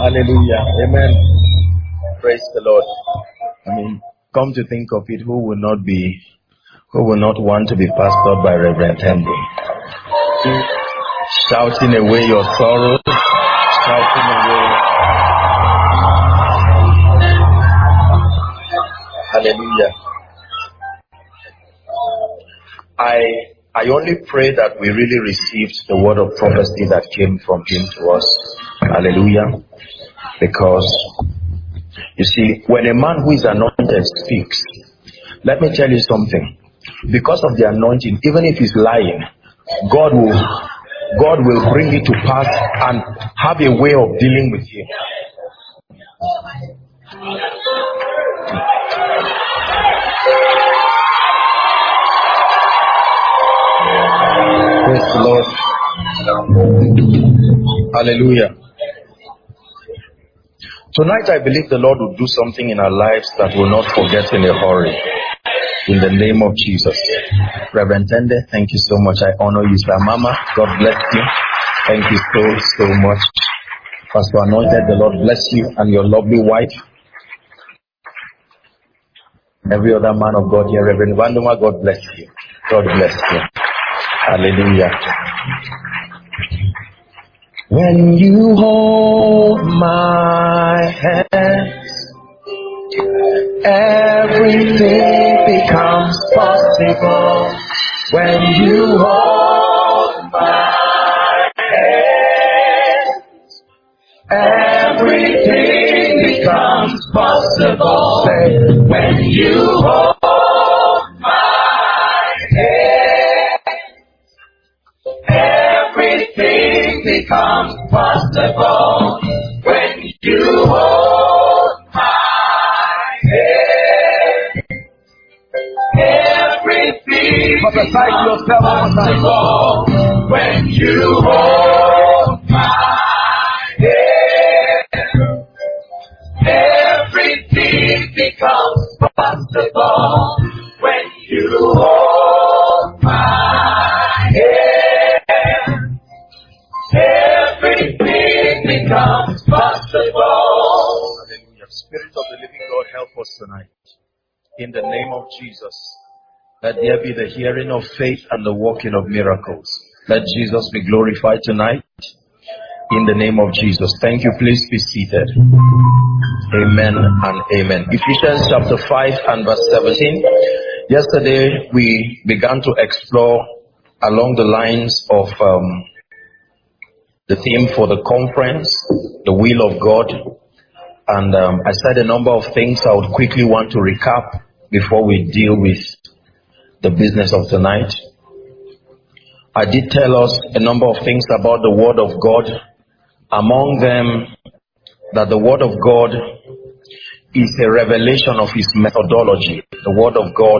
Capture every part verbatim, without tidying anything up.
Hallelujah. Amen. Praise the Lord. I mean, come to think of it, who will not be, who will not want to be pastored by Reverend Henry? Shouting away your sorrow, shouting away. Hallelujah. I I only pray that we really received the word of prophecy that came from him to us. Hallelujah. Because, you see, when a man who is anointed speaks, let me tell you something. Because of the anointing, even if he's lying, God will, God will bring it to pass and have a way of dealing with him. Praise the Lord. Hallelujah. Tonight I believe the Lord will do something in our lives that we'll not forget in a hurry. In the name of Jesus. Reverend Tende, thank you so much. I honor you, sir. Mama, God bless you. Thank you so, so much. Pastor Anointed, the Lord bless you and your lovely wife. Every other man of God here, Reverend Vanduma, God bless you. God bless you. Hallelujah. When you hold my hand, everything becomes possible. When you hold my hand, everything becomes possible. Say, when you hold my hand, everything becomes possible. When you hold my hand, everything becomes possible. When you hold my hand, everything becomes possible. When you hold my hand, everything becomes possible. Hallelujah. Spirit of the living God, help us tonight. In the name of Jesus, let there be the hearing of faith and the working of miracles. Let Jesus be glorified tonight. In the name of Jesus. Thank you. Please be seated. Amen and amen. Ephesians chapter five and verse seventeen. Yesterday we began to explore along the lines of um, the theme for the conference, the will of God. And um, I said a number of things I would quickly want to recap before we deal with the business of tonight. I did tell us a number of things about the Word of God. Among them, that the Word of God is a revelation of His methodology. The Word of God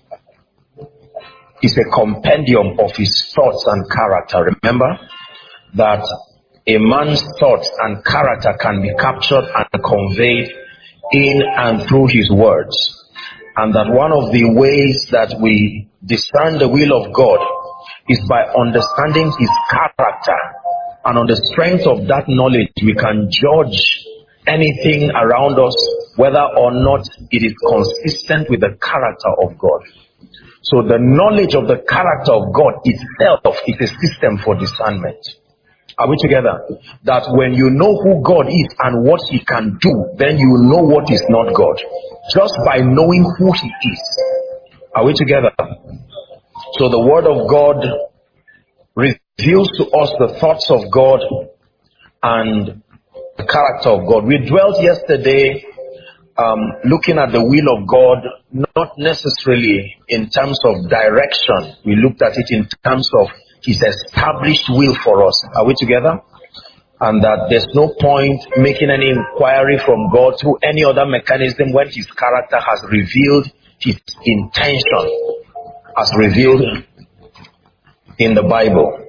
is a compendium of His thoughts and character. Remember that a man's thoughts and character can be captured and conveyed in and through his words. And that one of the ways that we discern the will of God is by understanding His character. And on the strength of that knowledge, we can judge anything around us, whether or not it is consistent with the character of God. So the knowledge of the character of God itself is a system for discernment. Are we together? That when you know who God is and what He can do, then you know what is not God. Just by knowing who He is. Are we together? So the Word of God reveals to us the thoughts of God and the character of God. We dwelt yesterday um, looking at the will of God, not necessarily in terms of direction. We looked at it in terms of His established will for us. Are we together? And that there's no point making any inquiry from God through any other mechanism when His character has revealed His intention, as revealed in the Bible.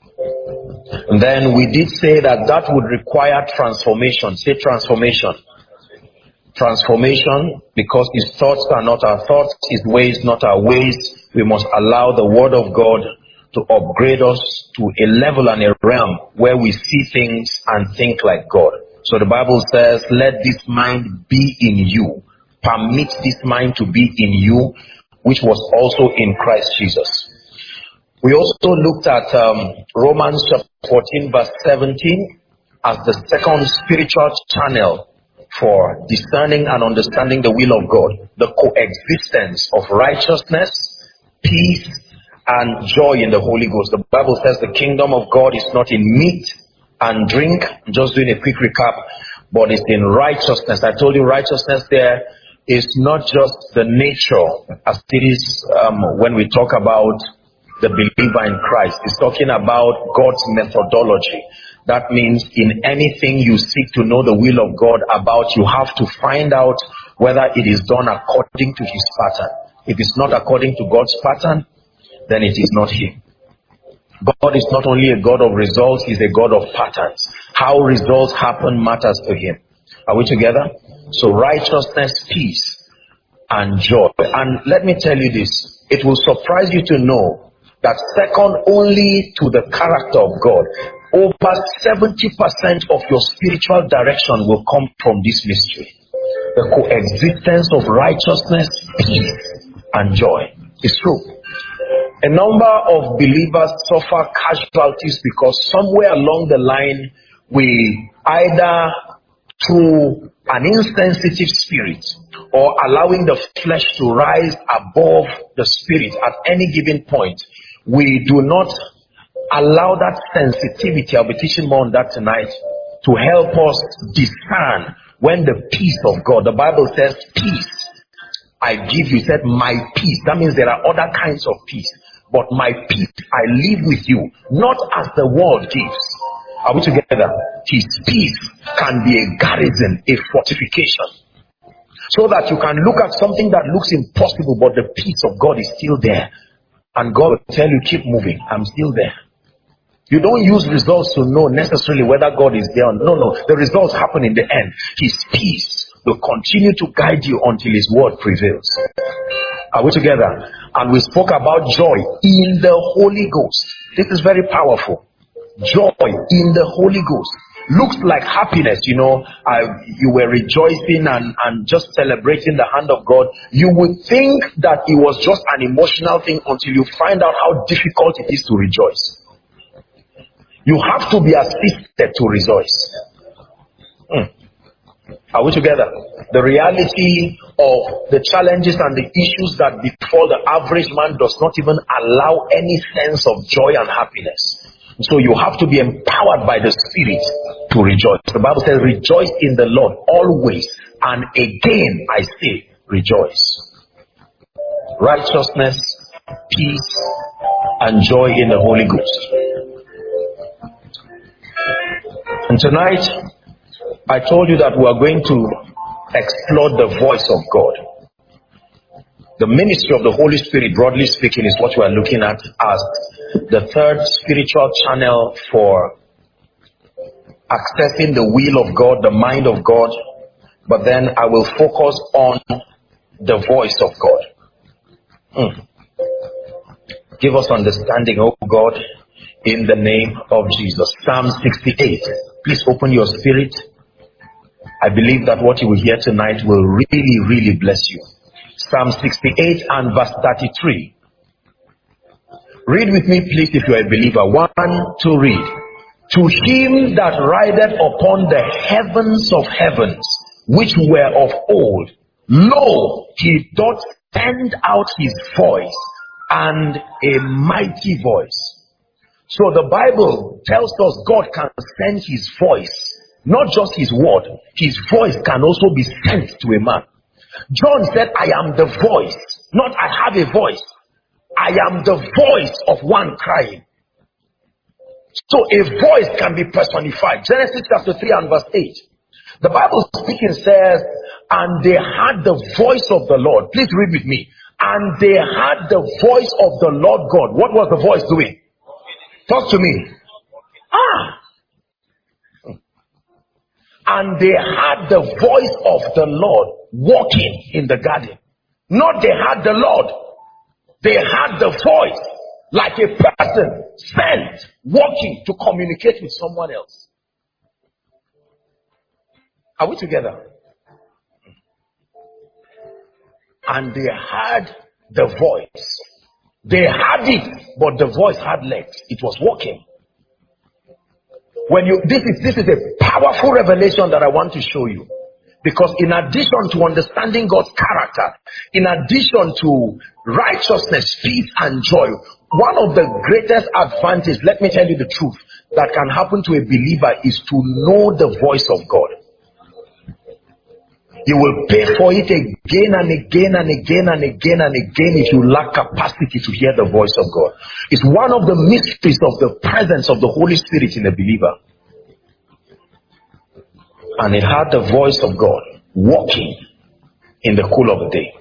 And then we did say that that would require transformation. Say transformation. Transformation, because His thoughts are not our thoughts, His ways not our ways. We must allow the Word of God to upgrade us to a level and a realm where we see things and think like God. So the Bible says, let this mind be in you. Permit this mind to be in you, which was also in Christ Jesus. We also looked at um, Romans chapter fourteen verse seventeen as the second spiritual channel for discerning and understanding the will of God. The coexistence of righteousness, peace, and joy in the Holy Ghost. The Bible says the kingdom of God is not in meat and drink. I'm just doing a quick recap, but it's in righteousness. I told you righteousness there is not just the nature as it is um, when we talk about the believer in Christ. It's talking about God's methodology. That means in anything you seek to know the will of God about, you have to find out whether it is done according to his pattern. If it's not according to God's pattern, then it is not him. God is not only a God of results, he's a God of patterns. How results happen matters to him. Are we together? So righteousness, peace, and joy. And let me tell you this, it will surprise you to know that second only to the character of God, over seventy percent of your spiritual direction will come from this mystery. The coexistence of righteousness, peace, and joy. It's true. A number of believers suffer casualties because somewhere along the line we either through an insensitive spirit or allowing the flesh to rise above the spirit at any given point, we do not allow that sensitivity, I'll be teaching more on that tonight, to help us discern when the peace of God, the Bible says peace I give you, said my peace. That means there are other kinds of peace. But my peace I live with you, not as the world gives. Are we together? His peace can be a garrison, a fortification. So that you can look at something that looks impossible, but the peace of God is still there. And God will tell you, keep moving. I'm still there. You don't use results to know necessarily whether God is there. No, no. The results happen in the end. His peace will continue to guide you until his word prevails. Are we together? And we spoke about joy in the Holy Ghost. This is very powerful. Joy in the Holy Ghost. Looks like happiness, you know, uh, you were rejoicing and, and just celebrating the hand of God. You would think that it was just an emotional thing until you find out how difficult it is to rejoice. You have to be assisted to rejoice. Hmm. Are we together? The reality of the challenges and the issues that befall the average man does not even allow any sense of joy and happiness. So you have to be empowered by the Spirit to rejoice. The Bible says, rejoice in the Lord always. And again, I say, rejoice. Righteousness, peace, and joy in the Holy Ghost. And tonight, I told you that we are going to explore the voice of God. The ministry of the Holy Spirit, broadly speaking, is what we are looking at as the third spiritual channel for accessing the will of God, the mind of God. But then I will focus on the voice of God. Mm. Give us understanding, oh God, in the name of Jesus. Psalm sixty-eight. Please open your spirit. I believe that what you will hear tonight will really, really bless you. Psalm sixty-eight and verse thirty-three. Read with me, please, if you are a believer. One, two, read. To him that rideth upon the heavens of heavens, which were of old, lo, he doth send out his voice, and a mighty voice. So the Bible tells us God can send his voice, not just his word. His voice can also be sent to a man. John said, I am the voice, not I have a voice. I am the voice of one crying. So a voice can be personified. Genesis chapter three and verse eight. The Bible speaking says, and they heard the voice of the Lord. Please read with me. And they heard the voice of the Lord God. What was the voice doing? Talk to me. Ah. And they heard the voice of the Lord walking in the garden. Not they heard the Lord. They heard the voice like a person sent, walking to communicate with someone else. Are we together? And they had the voice. They had it, but the voice had legs. It was walking. When you this is this is a powerful revelation that I want to show you. Because in addition to understanding God's character, in addition to righteousness, peace, and joy, one of the greatest advantages, let me tell you the truth, that can happen to a believer is to know the voice of God. You will pay for it again and again and again and again and again if you lack capacity to hear the voice of God. It's one of the mysteries of the presence of the Holy Spirit in a believer. And it had the voice of God walking in the cool of the day.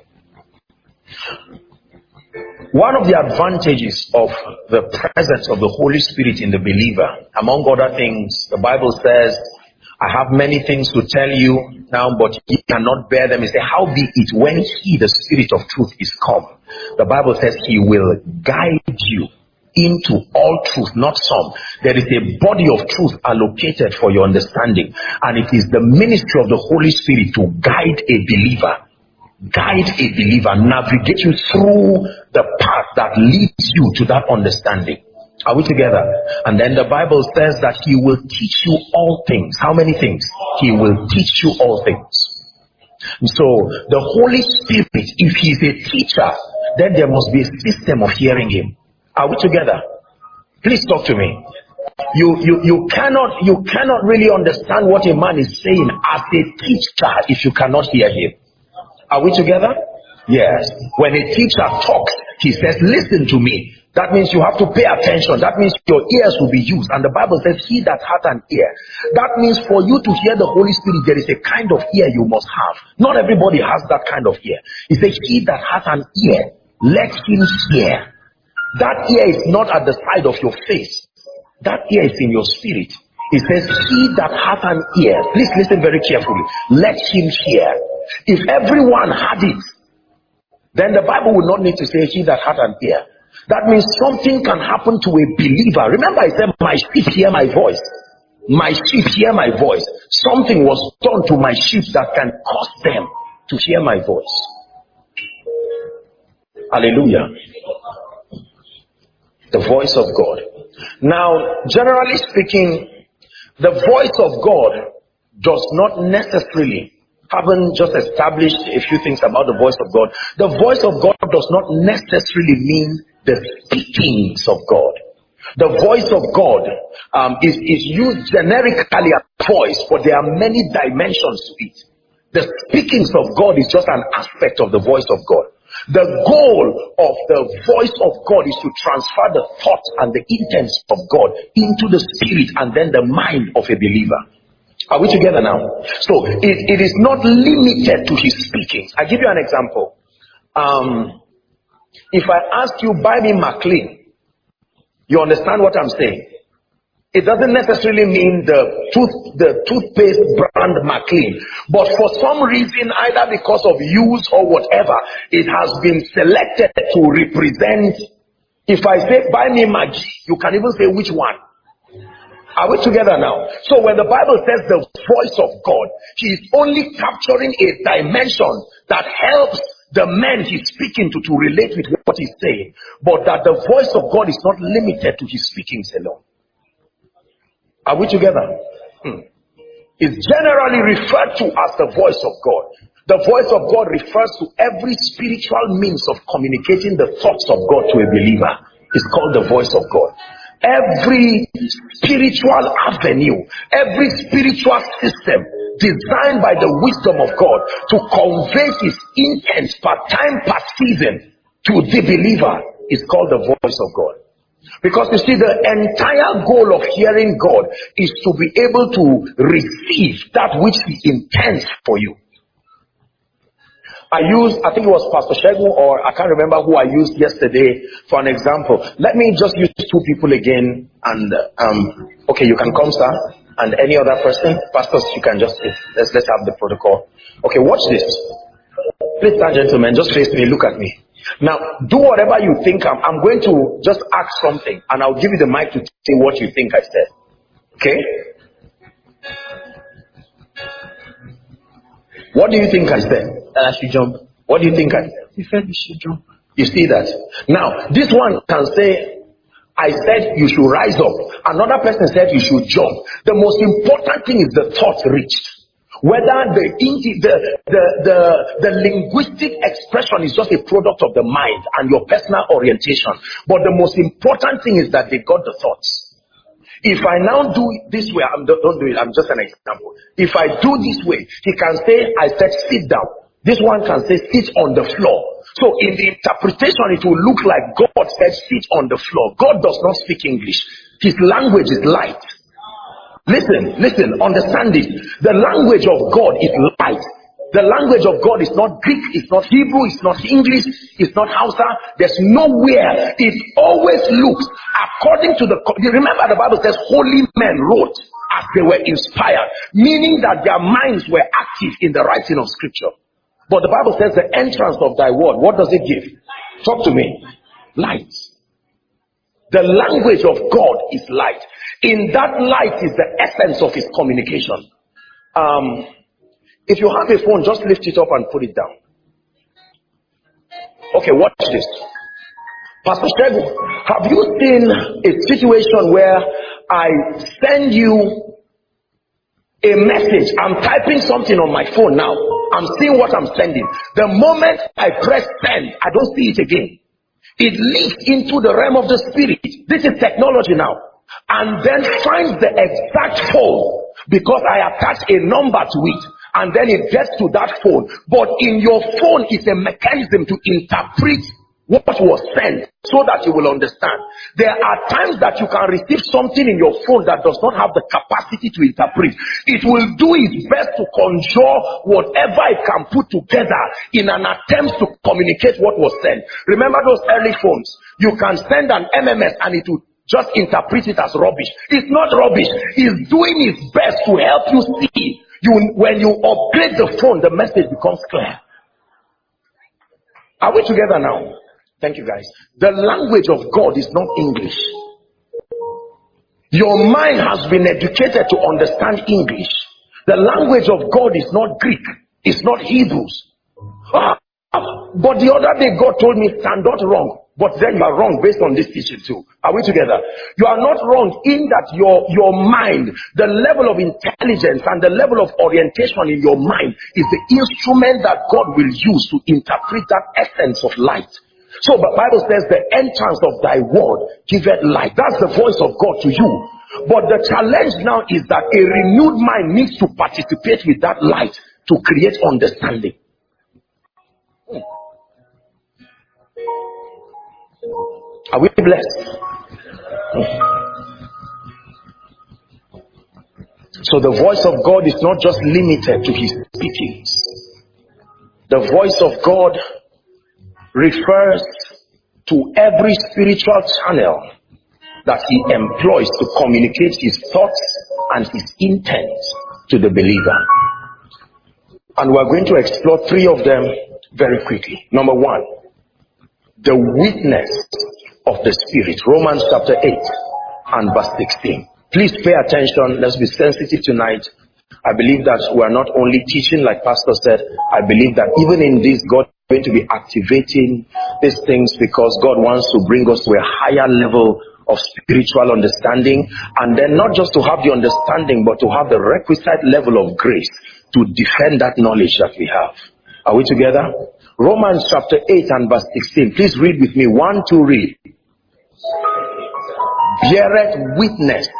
One of the advantages of the presence of the Holy Spirit in the believer, among other things, the Bible says, I have many things to tell you now, but ye cannot bear them. It says, how be it when he, the Spirit of truth, is come? The Bible says he will guide you into all truth, not some. There is a body of truth allocated for your understanding, and it is the ministry of the Holy Spirit to guide a believer, guide a believer, navigate you through the path that leads you to that understanding. Are we together? And then the Bible says that he will teach you all things. How many things? He will teach you all things. So the Holy Spirit, if he's a teacher, then there must be a system of hearing him. Are we together? Please talk to me. You, you, you cannot, you cannot really understand what a man is saying as a teacher if you cannot hear him. Are we together? Yes. When a teacher talks, he says, listen to me. That means you have to pay attention. That means your ears will be used. And the Bible says, he that hath an ear. That means for you to hear the Holy Spirit, there is a kind of ear you must have. Not everybody has that kind of ear. He says, he that hath an ear, let him hear. That ear is not at the side of your face. That ear is in your spirit. He says, he that hath an ear, please listen very carefully, let him hear. If everyone had it, then the Bible would not need to say, he that hath an ear. That means something can happen to a believer. Remember, I said, my sheep hear my voice. My sheep hear my voice. Something was done to my sheep that can cause them to hear my voice. Hallelujah. The voice of God. Now, generally speaking, the voice of God does not necessarily, haven't just established a few things about the voice of God. The voice of God does not necessarily mean the speakings of God. The voice of God um, is, is used generically as voice, but there are many dimensions to it. The speakings of God is just an aspect of the voice of God. The goal of the voice of God is to transfer the thoughts and the intents of God into the spirit and then the mind of a believer. Are we together now? So it, it is not limited to his speakings. I give you an example. Um, if I ask you, buy me McLean, you understand what I'm saying? It doesn't necessarily mean the tooth, the toothpaste brand McLean, but for some reason, either because of use or whatever, it has been selected to represent. If I say, buy me Maggi, you can even say which one. Are we together now? So when the Bible says the voice of God, he is only capturing a dimension that helps the men he's speaking to to relate with what he's saying, but that the voice of God is not limited to his speakings alone. Are we together? Hmm. It's generally referred to as the voice of God. The voice of God refers to every spiritual means of communicating the thoughts of God to a believer. It's called the voice of God. Every spiritual avenue, every spiritual system designed by the wisdom of God to convey his intent per time, per season to the believer is called the voice of God. Because you see, the entire goal of hearing God is to be able to receive that which he intends for you. I used, I think it was Pastor Shegun, or I can't remember who I used yesterday for an example. Let me just use two people again, and um, okay, you can come, sir, and any other person. Pastors, you can just, let's, let's have the protocol. Okay, watch this. Please stand, gentlemen, just face me, look at me. Now, do whatever you think. I'm, I'm going to just ask something, and I'll give you the mic to say what you think I said. Okay? What do you think I said? That I should jump. What do you think I said? You said you should jump. You see that? Now, this one can say, I said you should rise up. Another person said you should jump. The most important thing is the thought reached. Whether the, the, the, the, the linguistic expression is just a product of the mind and your personal orientation. But the most important thing is that they got the thoughts. If I now do it this way, I'm, don't do it, I'm just an example. If I do this way, he can say, I said sit down. This one can say sit on the floor. So in the interpretation, it will look like God said sit on the floor. God does not speak English. His language is light. Listen, listen, understand it. The language of God is light. The language of God is not Greek, it's not Hebrew, it's not English, it's not Hausa. There's nowhere. It always looks according to the... Remember the Bible says holy men wrote as they were inspired, meaning that their minds were active in the writing of scripture. But the Bible says the entrance of thy word, what does it give? Talk to me. Light. The language of God is light. In that light is the essence of his communication. Um, if you have a phone, just lift it up and put it down. Okay, watch this. Pastor Shegu, have you seen a situation where I send you a message? I'm typing something on my phone now. I'm seeing what I'm sending. The moment I press send, I don't see it again. It leaks into the realm of the spirit. This is technology now. And then finds the exact phone because I attach a number to it. And then it gets to that phone. But in your phone is a mechanism to interpret what was sent so that you will understand. There are times that you can receive something in your phone that does not have the capacity to interpret. It will do its best to conjure whatever it can put together in an attempt to communicate what was sent. Remember those early phones? You can send an M M S and it will just interpret it as rubbish. It's not rubbish. It's doing its best to help you see. You, when you upgrade the phone, the message becomes clear. Are we together now? Thank you, guys. The language of God is not English. Your mind has been educated to understand English. The language of God is not Greek. It's not Hebrews. Ah, but the other day God told me, stand not wrong. But then you are wrong based on this teaching too. Are we together? You are not wrong in that your, your mind, the level of intelligence and the level of orientation in your mind is the instrument that God will use to interpret that essence of light. So the Bible says the entrance of thy word giveth light. That's the voice of God to you. But the challenge now is that a renewed mind needs to participate with that light to create understanding. Hmm. Are we blessed? Hmm. So the voice of God is not just limited to his speakings. The voice of God refers to every spiritual channel that he employs to communicate his thoughts and his intent to the believer. And we're going to explore three of them very quickly. Number one, the witness of the Spirit. Romans chapter eight and verse sixteen. Please pay attention. Let's be sensitive tonight. I believe that we're not only teaching, like Pastor said. I believe that even in this, God is going to be activating these things because God wants to bring us to a higher level of spiritual understanding, and then not just to have the understanding, but to have the requisite level of grace to defend that knowledge that we have. Are we together? Romans chapter eight and verse sixteen. Please read with me. One, two, read. Beareth witness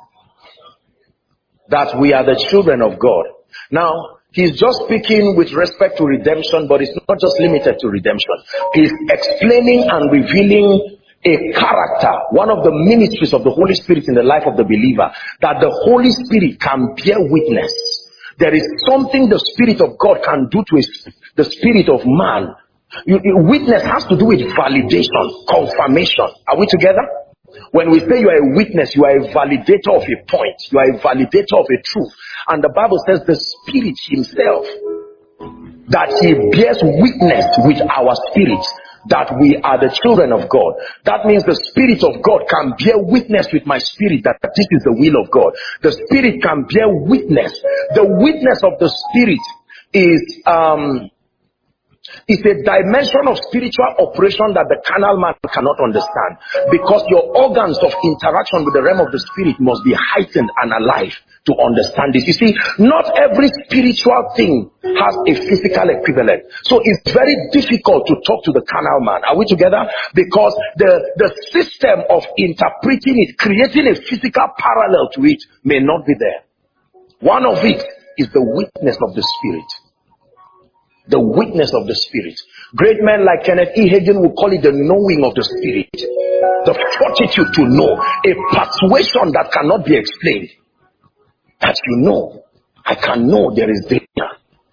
that we are the children of God. Now, he's just speaking with respect to redemption, but it's not just limited to redemption. He's explaining and revealing a character, one of the ministries of the Holy Spirit in the life of the believer, that the Holy Spirit can bear witness. There is something the Spirit of God can do to the spirit of man. You, you, witness has to do with validation, confirmation. Are we together? When we say you are a witness, you are a validator of a point. You are a validator of a truth. And the Bible says the Spirit himself, that he bears witness with our spirits that we are the children of God. That means the Spirit of God can bear witness with my spirit that this is the will of God. The Spirit can bear witness. The witness of the Spirit is um It's a dimension of spiritual operation that the carnal man cannot understand, because your organs of interaction with the realm of the spirit must be heightened and alive to understand this. You see, not every spiritual thing has a physical equivalent. So it's very difficult to talk to the carnal man. Are we together? Because the, the system of interpreting it, creating a physical parallel to it, may not be there. One of it is the witness of the spirit. The witness of the spirit. Great men like Kenneth E. Hagin will call it the knowing of the spirit. The fortitude to know. A persuasion that cannot be explained. That you know. I can know there is danger.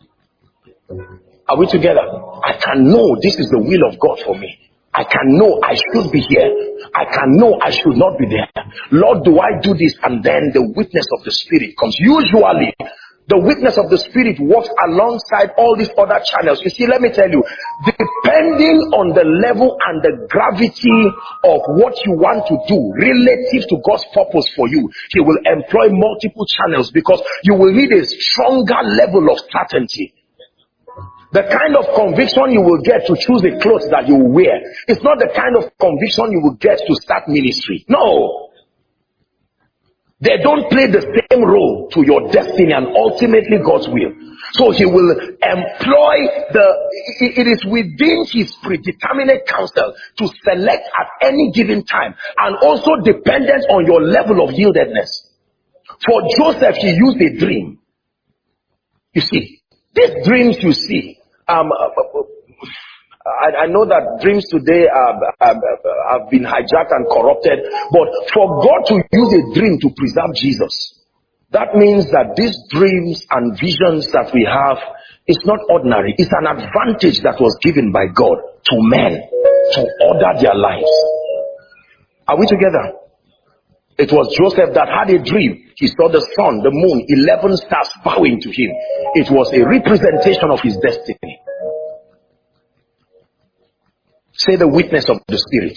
Are we together? I can know this is the will of God for me. I can know I should be here. I can know I should not be there. Lord, do I do this? And then the witness of the spirit comes. Usually, the witness of the spirit works alongside all these other channels. You see, let me tell you, depending on the level and the gravity of what you want to do relative to God's purpose for you, He will employ multiple channels, because you will need a stronger level of certainty. The kind of conviction you will get to choose the clothes that you will wear, it's not the kind of conviction you will get to start ministry. No. They don't play the same role to your destiny and ultimately God's will. So He will employ the, it is within His predeterminate counsel to select at any given time, and also dependent on your level of yieldedness. For Joseph, he used a dream. You see, these dreams you see, um, I, I know that dreams today have, have, have been hijacked and corrupted, but for God to use a dream to preserve Jesus, that means that these dreams and visions that we have is not ordinary. It's an advantage that was given by God to men to order their lives. Are we together? It was Joseph that had a dream. He saw the sun, the moon, eleven stars bowing to him. It was a representation of his destiny. Say the witness of the spirit.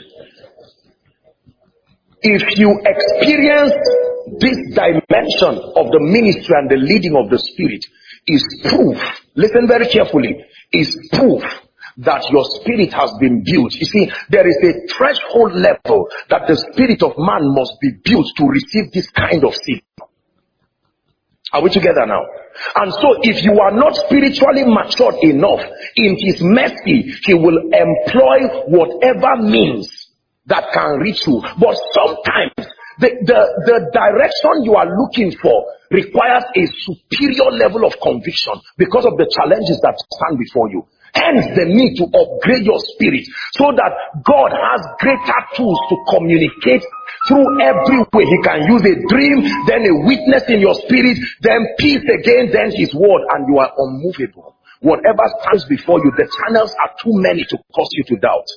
If you experience this dimension of the ministry and the leading of the spirit, is proof, listen very carefully, is proof that your spirit has been built. You see, there is a threshold level that the spirit of man must be built to receive this kind of seed. Are we together now? And so if you are not spiritually matured enough, in His mercy, He will employ whatever means that can reach you. But sometimes the, the, the direction you are looking for requires a superior level of conviction because of the challenges that stand before you. Hence the need to upgrade your spirit so that God has greater tools to communicate through every way. He can use a dream, then a witness in your spirit, then peace again, then His word, and you are unmovable. Whatever stands before you, the channels are too many to cause you to doubt.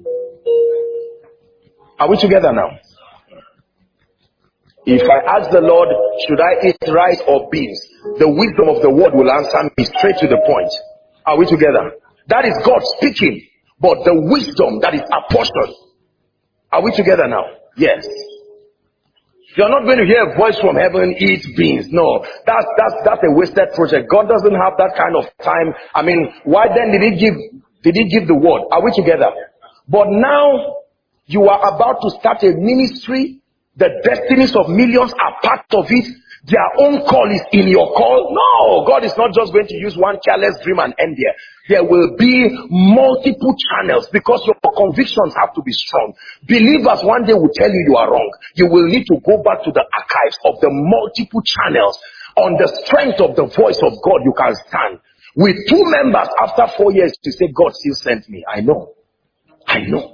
Are we together now? If I ask the Lord, should I eat rice or beans? The wisdom of the word will answer me straight to the point. Are we together? That is God speaking, but the wisdom that is apportioned. Are we together now? Yes. You're not going to hear a voice from heaven, eat beans. No, that's that's that's a wasted project. God doesn't have that kind of time. I mean, why then did He give did He give the word? Are we together? But now you are about to start a ministry. The destinies of millions are part of it. Their own call is in your call. No, God is not just going to use one careless dream and end there. There will be multiple channels because your convictions have to be strong. Believers one day will tell you you are wrong. You will need to go back to the archives of the multiple channels. On the strength of the voice of God, you can stand. With two members after four years to say, God still sent me. I know. I know.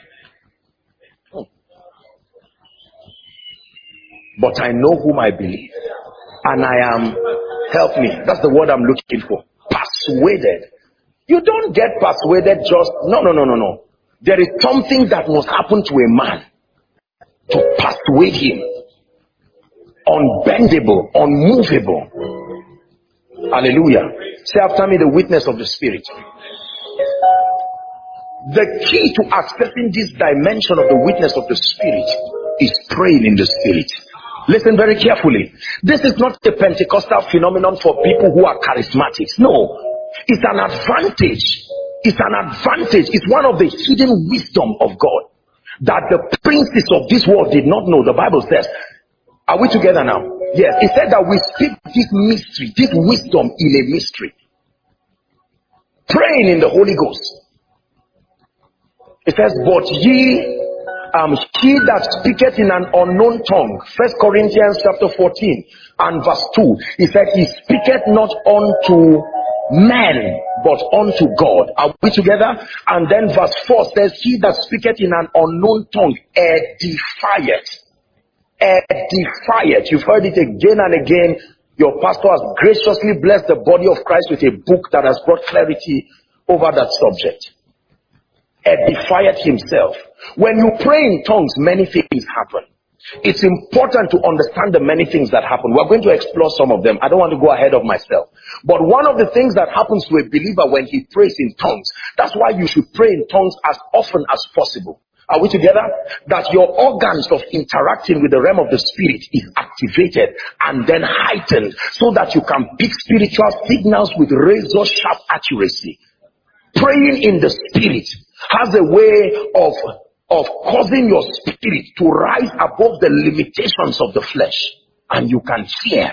But I know whom I believe. And I am, help me, that's the word I'm looking for. Persuaded. You don't get persuaded just, no, no, no, no, no. There is something that must happen to a man to persuade him. Unbendable, unmovable. Hallelujah. Say after me, the witness of the Spirit. The key to accessing this dimension of the witness of the Spirit is praying in the Spirit. Listen very carefully. This is not a Pentecostal phenomenon for people who are charismatics. No. It's an advantage. It's an advantage. It's one of the hidden wisdom of God that the princes of this world did not know. The Bible says, are we together now? Yes. It said that we speak this mystery, this wisdom in a mystery. Praying in the Holy Ghost. It says, but ye, um, he that speaketh in an unknown tongue. First Corinthians chapter fourteen and verse two. He said, he speaketh not unto men, but unto God. Are we together? And then verse four says, he that speaketh in an unknown tongue edifieth. Edifieth. You've heard it again and again. Your pastor has graciously blessed the body of Christ with a book that has brought clarity over that subject. Edifieth himself. When you pray in tongues, many things happen. It's important to understand the many things that happen. We're going to explore some of them. I don't want to go ahead of myself. But one of the things that happens to a believer when he prays in tongues, that's why you should pray in tongues as often as possible. Are we together? That your organs of interacting with the realm of the spirit is activated and then heightened so that you can pick spiritual signals with razor sharp accuracy. Praying in the spirit has a way of, of causing your spirit to rise above the limitations of the flesh. And you can hear.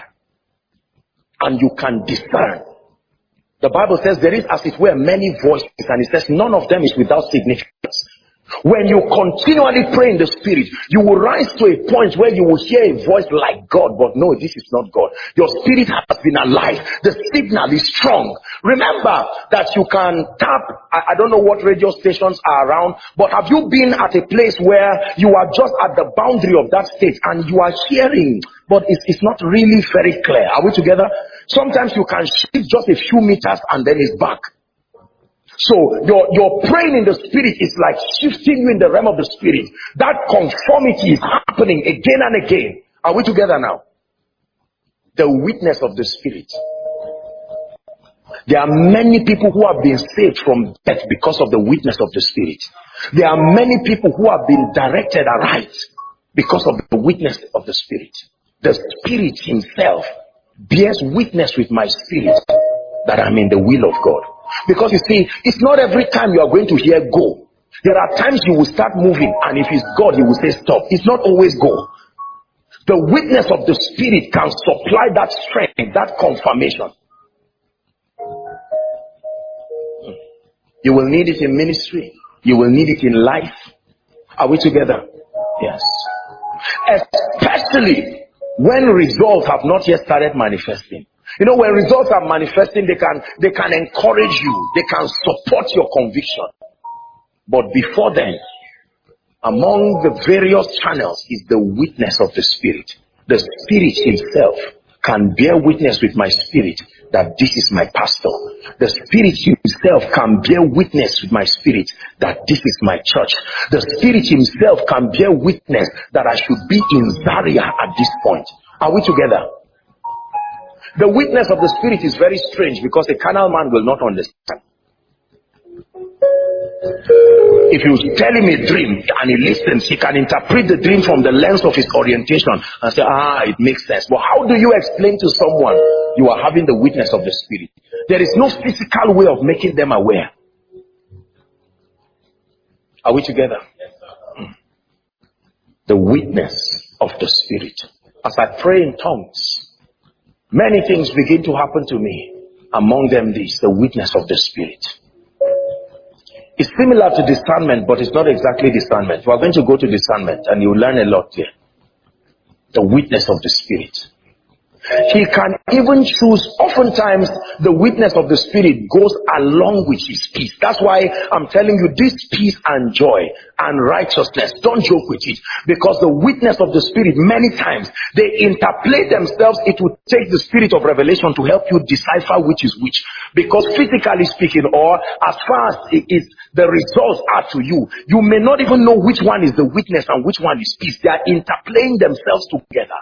And you can discern. The Bible says there is as it were many voices. And it says none of them is without significance. When you continually pray in the spirit, you will rise to a point where you will hear a voice like God, but no, this is not God. Your spirit has been alive. The signal is strong. Remember that you can tap, I, I don't know what radio stations are around, but have you been at a place where you are just at the boundary of that state and you are hearing, but it's, it's not really very clear. Are we together? Sometimes you can shift just a few meters and then it's back. So your, your praying in the spirit is like shifting you in the realm of the spirit. That conformity is happening again and again. Are we together now? The witness of the spirit. There are many people who have been saved from death because of the witness of the spirit. There are many people who have been directed aright because of the witness of the spirit. The spirit himself bears witness with my spirit that I'm in the will of God. Because you see, it's not every time you are going to hear go. There are times you will start moving and if it's God, he will say stop. It's not always go. The witness of the spirit can supply that strength, that confirmation. You will need it in ministry. You will need it in life. Are we together? Yes. Especially when results have not yet started manifesting. You know, when results are manifesting, they can they can encourage you. They can support your conviction. But before then, among the various channels is the witness of the Spirit. The Spirit himself can bear witness with my spirit that this is my pastor. The Spirit himself can bear witness with my spirit that this is my church. The Spirit himself can bear witness that I should be in Zaria at this point. Are we together? The witness of the Spirit is very strange because a carnal man will not understand. If you tell him a dream and he listens, he can interpret the dream from the lens of his orientation and say, ah, it makes sense. But how do you explain to someone you are having the witness of the Spirit? There is no physical way of making them aware. Are we together? The witness of the Spirit. As I pray in tongues, many things begin to happen to me. Among them this, the witness of the Spirit. It's similar to discernment, but it's not exactly discernment. We're going to go to discernment and you'll learn a lot there. The witness of the Spirit. He can even choose, oftentimes the witness of the Spirit goes along with his peace. That's why I'm telling you this peace and joy and righteousness, don't joke with it. Because the witness of the Spirit, many times, they interplay themselves. It will take the spirit of revelation to help you decipher which is which. Because physically speaking, or as far as it is, the results are to you, you may not even know which one is the witness and which one is peace. They are interplaying themselves together.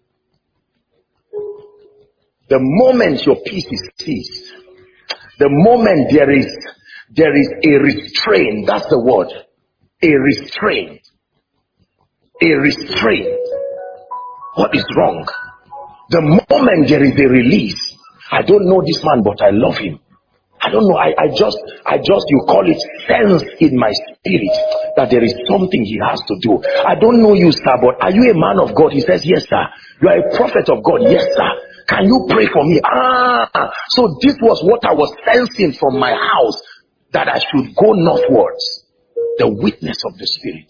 The moment your peace is seized, the moment there is there is a restraint, that's the word, a restraint, a restraint. What is wrong? The moment there is a release, I don't know this man, but I love him. I don't know, I, I just, I just, you call it sense in my spirit that there is something he has to do. I don't know you, sir, but are you a man of God? He says, yes, sir. You are a prophet of God? Yes, sir. Can you pray for me? Ah, so this was what I was sensing from my house, that I should go northwards. The witness of the Spirit.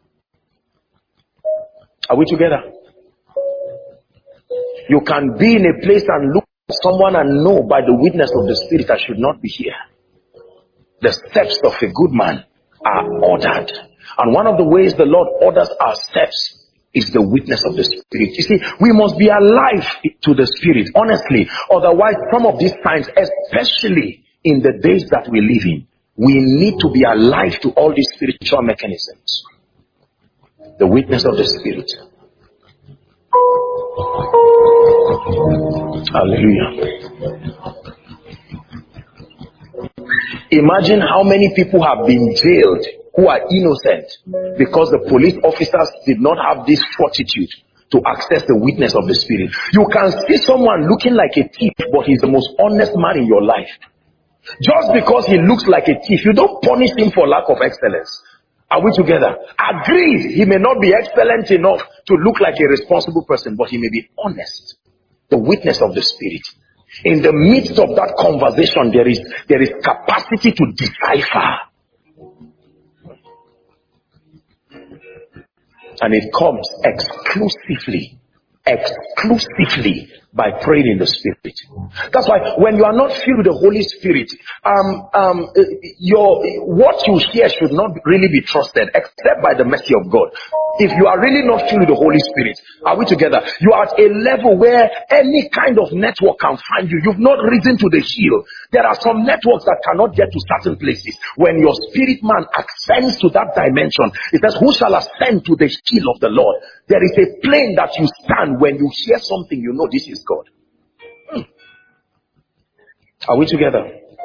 Are we together? You can be in a place and look at someone and know by the witness of the Spirit, I should not be here. The steps of a good man are ordered. And one of the ways the Lord orders our steps is the witness of the Spirit. You see, we must be alive to the Spirit, honestly. Otherwise, some of these times, especially in the days that we live in, we need to be alive to all these spiritual mechanisms. The witness of the Spirit. Hallelujah. Imagine how many people have been jailed who are innocent because the police officers did not have this fortitude to access the witness of the Spirit. You can see someone looking like a thief, but he's the most honest man in your life. Just because he looks like a thief, you don't punish him for lack of excellence. Are we together? Agreed, he may not be excellent enough to look like a responsible person, but he may be honest. The witness of the Spirit. In the midst of that conversation, there is, there is capacity to decipher. And it comes exclusively, exclusively by praying in the Spirit. That's why when you are not filled with the Holy Spirit, um, um, your what you hear should not really be trusted, except by the mercy of God. If you are really not filled with the Holy Spirit, are we together? You are at a level where any kind of network can find you. You've not risen to the hill. There are some networks that cannot get to certain places. When your spirit man ascends to that dimension, it says, who shall ascend to the hill of the Lord? There is a plane that you stand. When you hear something, you know this is God. Hmm. Are we together?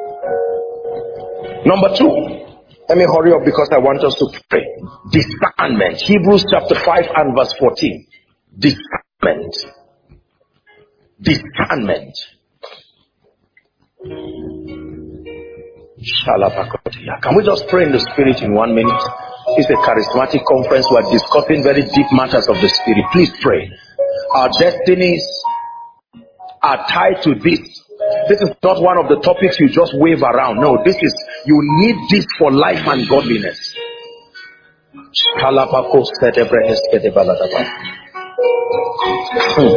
Number two. Let me hurry up because I want us to pray. Discernment. Hebrews chapter five and verse fourteen. Discernment. Discernment. Can we just pray in the Spirit in one minute? It's a charismatic conference. We are discussing very deep matters of the Spirit. Please pray. Our destinies are tied to this. This is not one of the topics you just wave around. No, this is, you need this for life and godliness. Hmm.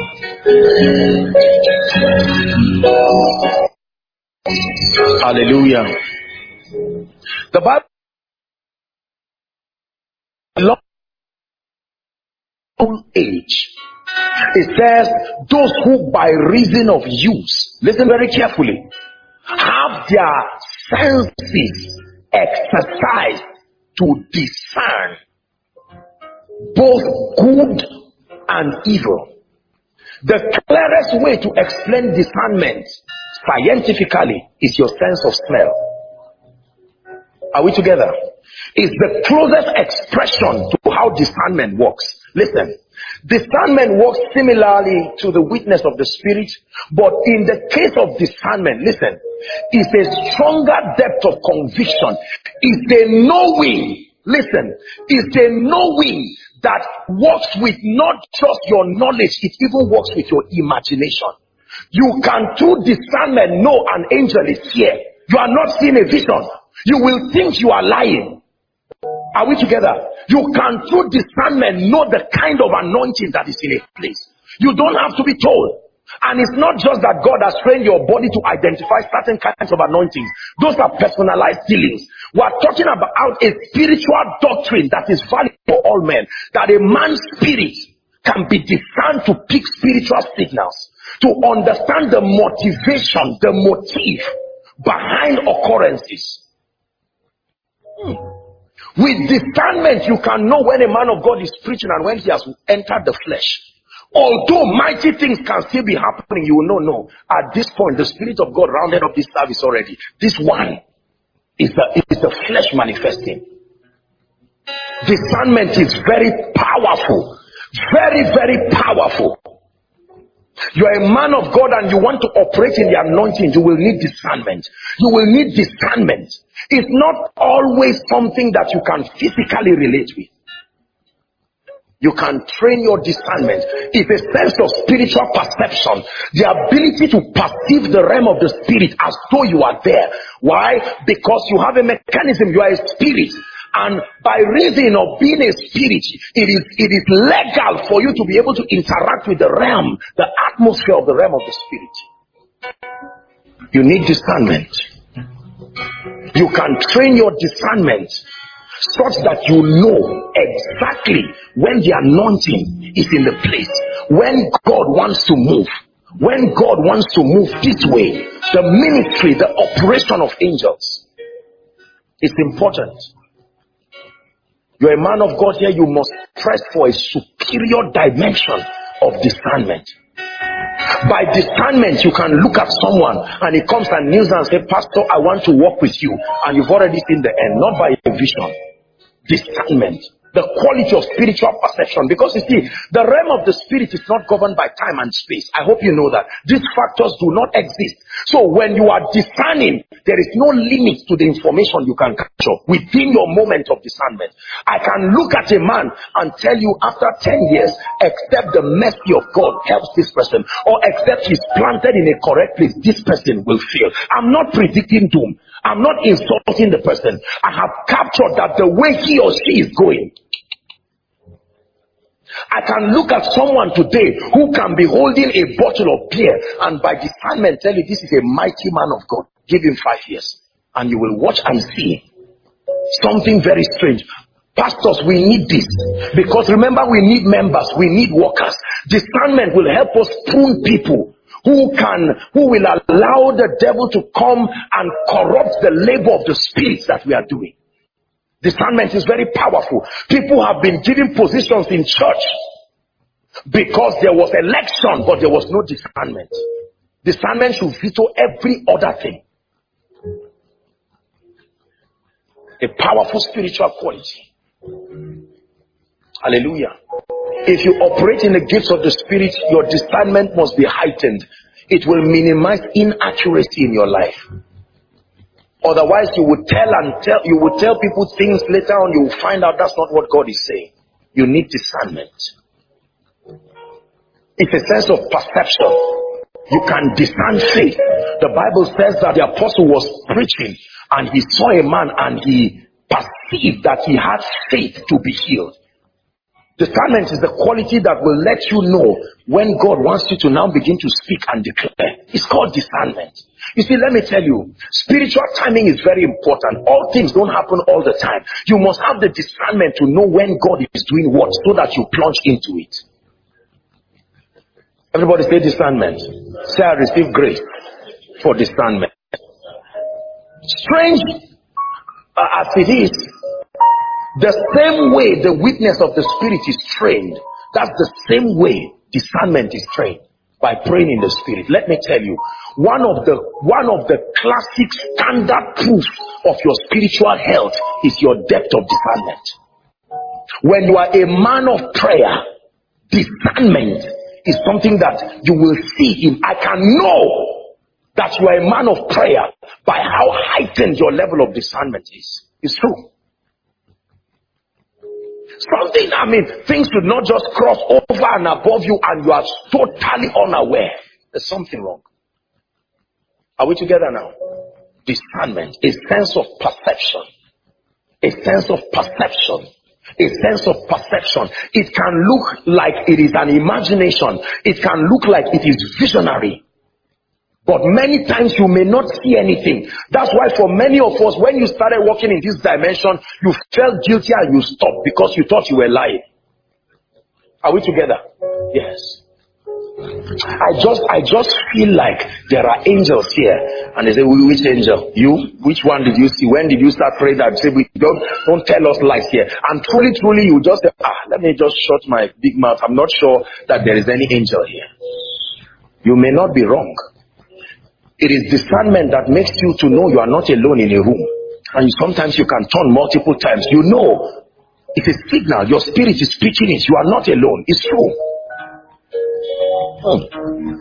Hallelujah. The Bible, long age, it says, those who by reason of use, listen very carefully, have their senses exercised to discern both good and evil. The clearest way to explain discernment scientifically is your sense of smell. Are we together? It's the closest expression to how discernment works. Listen, discernment works similarly to the witness of the Spirit, but in the case of discernment, listen, it's a stronger depth of conviction. It's a knowing, listen, it's a knowing that works with not just your knowledge, it even works with your imagination. You can through discernment know an angel is here. You are not seeing a vision. You will think you are lying. Are we together? You can through discernment know the kind of anointing that is in a place. You don't have to be told. And it's not just that God has trained your body to identify certain kinds of anointings. Those are personalized dealings. We are talking about a spiritual doctrine that is valid for all men. That a man's spirit can be discerned to pick spiritual signals, to understand the motivation, the motive behind occurrences. Hmm. With discernment, you can know when a man of God is preaching and when he has entered the flesh. Although mighty things can still be happening, you will know, no. At this point, the Spirit of God rounded up this service already. This one is the, is the flesh manifesting. Discernment is very powerful. Very very, very powerful. You are a man of God and you want to operate in the anointing, you will need discernment. You will need discernment. It's not always something that you can physically relate with. You can train your discernment. It's a sense of spiritual perception. The ability to perceive the realm of the spirit as though you are there. Why? Because you have a mechanism. You are a spirit. And by reason of being a spirit, it is, it is legal for you to be able to interact with the realm, the atmosphere of the realm of the spirit. You need discernment. You can train your discernment such that you know exactly when the anointing is in the place, when God wants to move, when God wants to move this way, the ministry, the operation of angels is important. You're a man of God here, you must press for a superior dimension of discernment. By discernment, you can look at someone and he comes and kneels and says, Pastor, I want to walk with you. And you've already seen the end, not by a vision. Discernment, the quality of spiritual perception. Because you see, the realm of the spirit is not governed by time and space. I hope you know that. These factors do not exist. So when you are discerning, there is no limit to the information you can capture within your moment of discernment. I can look at a man and tell you after ten years, except the mercy of God helps this person, or except he's planted in a correct place, this person will fail. I'm not predicting doom. I'm not insulting the person. I have captured that the way he or she is going. I can look at someone today who can be holding a bottle of beer and by discernment tell you this is a mighty man of God. Give him five years and you will watch and see something very strange. Pastors, we need this because remember, we need members, we need workers. Discernment will help us prune people who can, who will allow the devil to come and corrupt the labor of the spirits that we are doing. Discernment is very powerful. People have been given positions in church because there was election, but there was no discernment. Discernment should veto every other thing. A powerful spiritual quality. Hallelujah. If you operate in the gifts of the Spirit, your discernment must be heightened. It will minimize inaccuracy in your life. Otherwise, you would tell and tell, you would tell people things later on, you will find out that's not what God is saying. You need discernment. It's a sense of perception. You can discern faith. The Bible says that the apostle was preaching and he saw a man and he perceived that he had faith to be healed. Discernment is the quality that will let you know when God wants you to now begin to speak and declare. It's called discernment. You see, let me tell you, spiritual timing is very important. All things don't happen all the time. You must have the discernment to know when God is doing what, so that you plunge into it. Everybody say discernment. Say, I receive grace for discernment. Strange uh, as it is, the same way the witness of the Spirit is trained, that's the same way discernment is trained, by praying in the Spirit. Let me tell you, one of the one of the classic standard proofs of your spiritual health is your depth of discernment. When you are a man of prayer, discernment is something that you will see in. I can know that you are a man of prayer by how heightened your level of discernment is. It's true. Something, I mean, things should not just cross over and above you and you are totally unaware. There's something wrong. Are we together now? Discernment, a sense of perception. A sense of perception. A sense of perception. It can look like it is an imagination. It can look like it is visionary. But many times you may not see anything. That's why for many of us, when you started walking in this dimension, you felt guilty and you stopped because you thought you were lying. Are we together? Yes. I just I just feel like there are angels here. And they say, which angel? You? Which one did you see? When did you start praying that? Say, we don't, don't tell us lies here. And truly, truly, you just say, ah, let me just shut my big mouth. I'm not sure that there is any angel here. You may not be wrong. It is discernment that makes you to know you are not alone in a room. And sometimes you can turn multiple times. You know It's a signal. Your spirit is preaching it. You are not alone. It's true. Hmm.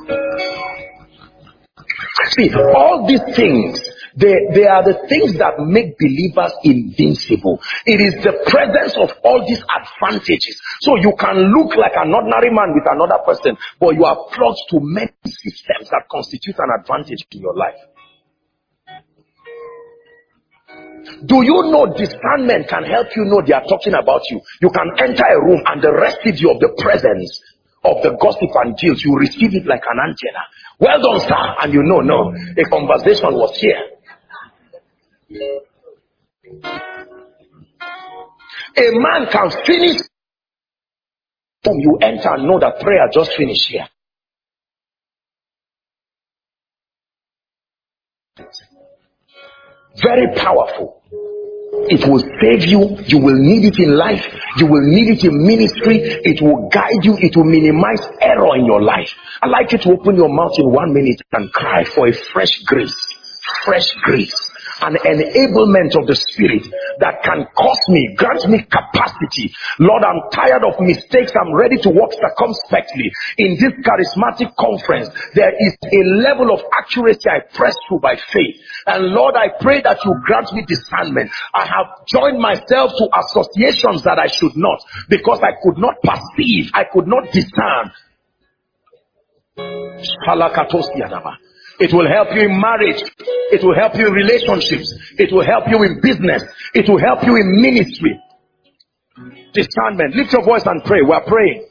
See, all these things, they, they are the things that make believers invincible. It is the presence of all these advantages. So you can look like an ordinary man with another person, but you are plugged to many systems that constitute an advantage in your life. Do you know discernment can help you know they are talking about you? You can enter a room and the residue of the presence of the gossip and guilt, you receive it like an antenna. Well done, sir. And you know, no, a conversation was here. A man can finish. You enter and know that prayer just finished here. Very powerful. It will save you. You will need it in life. You will need it in ministry. It will guide you. It will minimize error in your life. I like you to open your mouth in one minute and cry for a fresh grace. Fresh grace. An enablement of the Spirit that can cause me, grant me capacity. Lord, I'm tired of mistakes. I'm ready to walk circumspectly. In this charismatic conference, there is a level of accuracy I press through by faith. And Lord, I pray that you grant me discernment. I have joined myself to associations that I should not, because I could not perceive, I could not discern. It will help you in marriage. It will help you in relationships. It will help you in business. It will help you in ministry. Discernment. Lift your voice and pray. We are praying.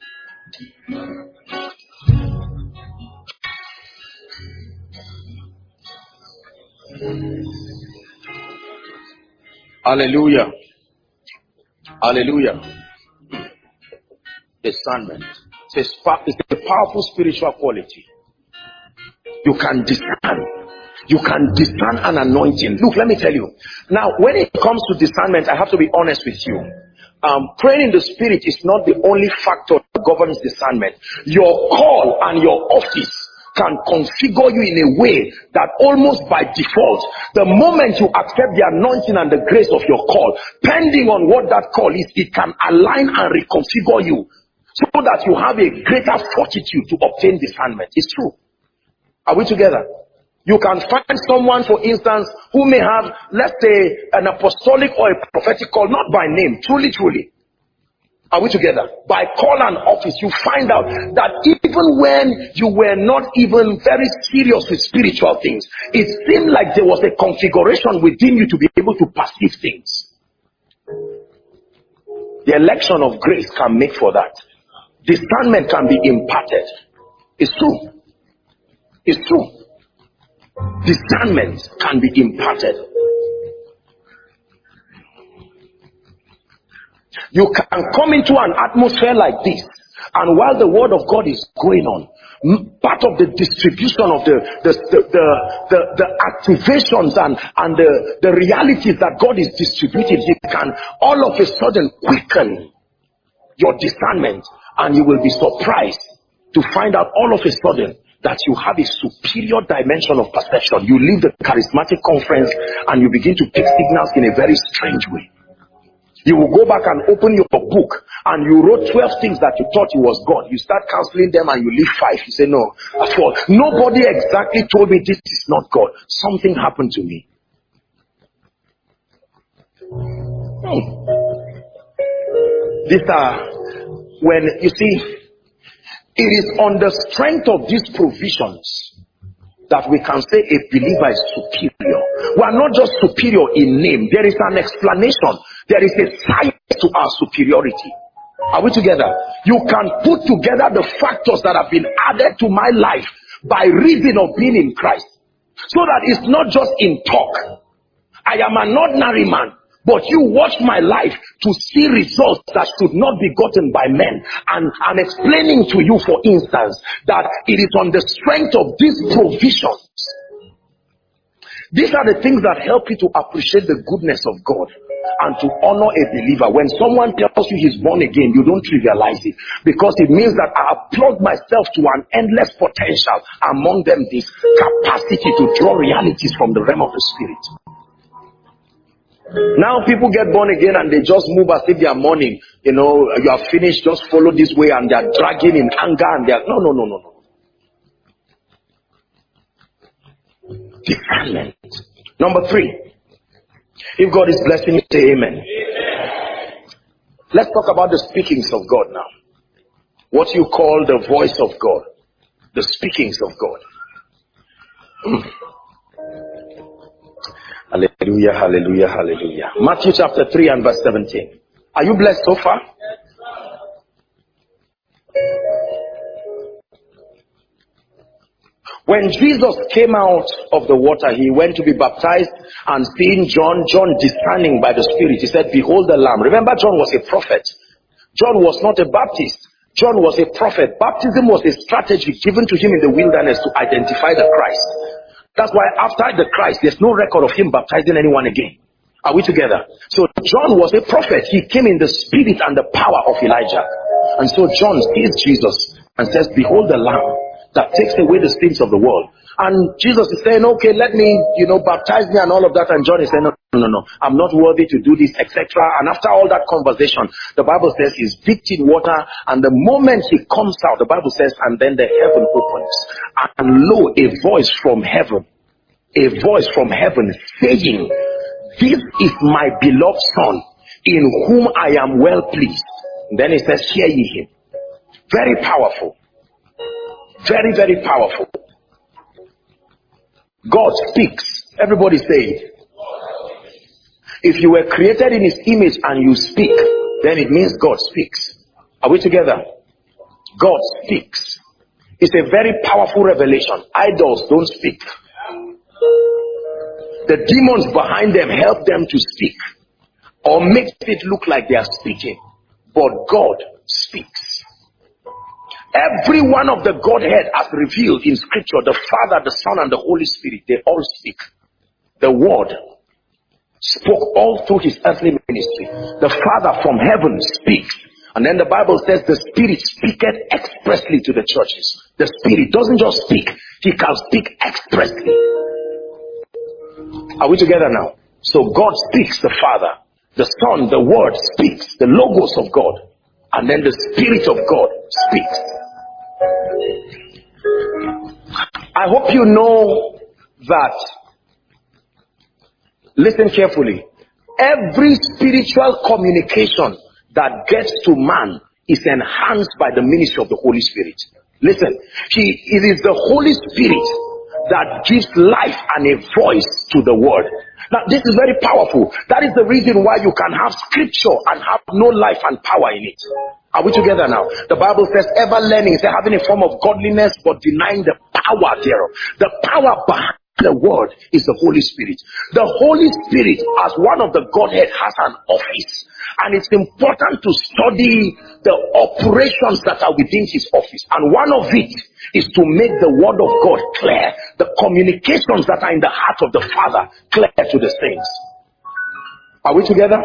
Hallelujah. Hallelujah. Discernment. It's a powerful spiritual quality. You can discern. You can discern an anointing. Look, let me tell you. Now, when it comes to discernment, I have to be honest with you. Um, praying in the Spirit is not the only factor that governs discernment. Your call and your office can configure you in a way that almost by default, the moment you accept the anointing and the grace of your call, pending on what that call is, it can align and reconfigure you so that you have a greater fortitude to obtain discernment. It's true. Are we together? You can find someone, for instance, who may have, let's say, an apostolic or a prophetic call, not by name, truly, truly. Are we together? By call and office, you find out that even when you were not even very serious with spiritual things, it seemed like there was a configuration within you to be able to perceive things. The election of grace can make for that. Discernment can be imparted. It's true. It's true. Discernment can be imparted. You can come into an atmosphere like this, and while the word of God is going on, part of the distribution of the the the the, the, the activations and and the, the realities that God is distributing, He can all of a sudden quicken your discernment, and you will be surprised to find out all of a sudden that you have a superior dimension of perception. You leave the charismatic conference and you begin to pick signals in a very strange way. You will go back and open your book and you wrote twelve things that you thought it was God. You start counseling them and you leave five. You say, no, at all. Nobody exactly told me this is not God. Something happened to me. Hmm. These are, when you see, it is on the strength of these provisions that we can say a believer is superior. We are not just superior in name. There is an explanation. There is a science to our superiority. Are we together? You can put together the factors that have been added to my life by reason of being in Christ. So that it's not just in talk. I am an ordinary man. But you watch my life to see results that should not be gotten by men. And I'm explaining to you, for instance, that it is on the strength of these provisions. These are the things that help you to appreciate the goodness of God and to honor a believer. When someone tells you he's born again, you don't trivialize it, because it means that I have plugged myself to an endless potential. Among them, this capacity to draw realities from the realm of the Spirit. Now people get born again and they just move as if they are mourning. You know, you are finished, just follow this way, and they are dragging in anger and they are, no, no, no, no, no. Discernment. Number three. If God is blessing you, say amen. Amen. Let's talk about the speakings of God now. What you call the voice of God. The speakings of God. Mm. Hallelujah, hallelujah, hallelujah. Matthew chapter three and verse seventeen. Are you blessed so far? When Jesus came out of the water, he went to be baptized, and seeing John, John discerning by the Spirit, he said, behold the Lamb. Remember, John was a prophet. John was not a Baptist. John was a prophet. Baptism was a strategy given to him in the wilderness to identify the Christ. That's why after the Christ, there's no record of him baptizing anyone again. Are we together? So John was a prophet. He came in the spirit and the power of Elijah. And so John sees Jesus and says, behold the Lamb that takes away the sins of the world. And Jesus is saying, okay, let me, you know, baptize me and all of that. And John is saying, no, no, no, no, I'm not worthy to do this, et cetera. And after all that conversation, the Bible says he's dipped in water. And the moment he comes out, the Bible says, and then the heaven opens. And lo, a voice from heaven, a voice from heaven saying, this is my beloved Son, in whom I am well pleased. And then he says, hear ye him. Very powerful. Very, very powerful. God speaks. Everybody say it. If you were created in his image and you speak, then it means God speaks. Are we together? God speaks. It's a very powerful revelation. Idols don't speak. The demons behind them help them to speak, or make it look like they are speaking. But God speaks. Every one of the Godhead as revealed in scripture, the Father, the Son, and the Holy Spirit, they all speak. The Word spoke all through his earthly ministry. The Father from heaven speaks. And then the Bible says the Spirit speaketh expressly to the churches. The Spirit doesn't just speak, he can speak expressly. Are we together now? So God speaks, the Father. The Son, the Word speaks, the Logos of God. And then the Spirit of God speaks. I hope you know that, listen carefully, every spiritual communication that gets to man is enhanced by the ministry of the Holy Spirit. Listen, he, it is the Holy Spirit that gives life and a voice to the word. Now, this is very powerful. That is the reason why you can have scripture and have no life and power in it. Are we together now? The Bible says ever learning is having a form of godliness but denying the power thereof. The power behind the word is the Holy Spirit. The Holy Spirit, as one of the Godhead, has an office. And it's important to study the operations that are within his office. And one of it is to make the word of God clear. The communications that are in the heart of the Father clear to the saints. Are we together?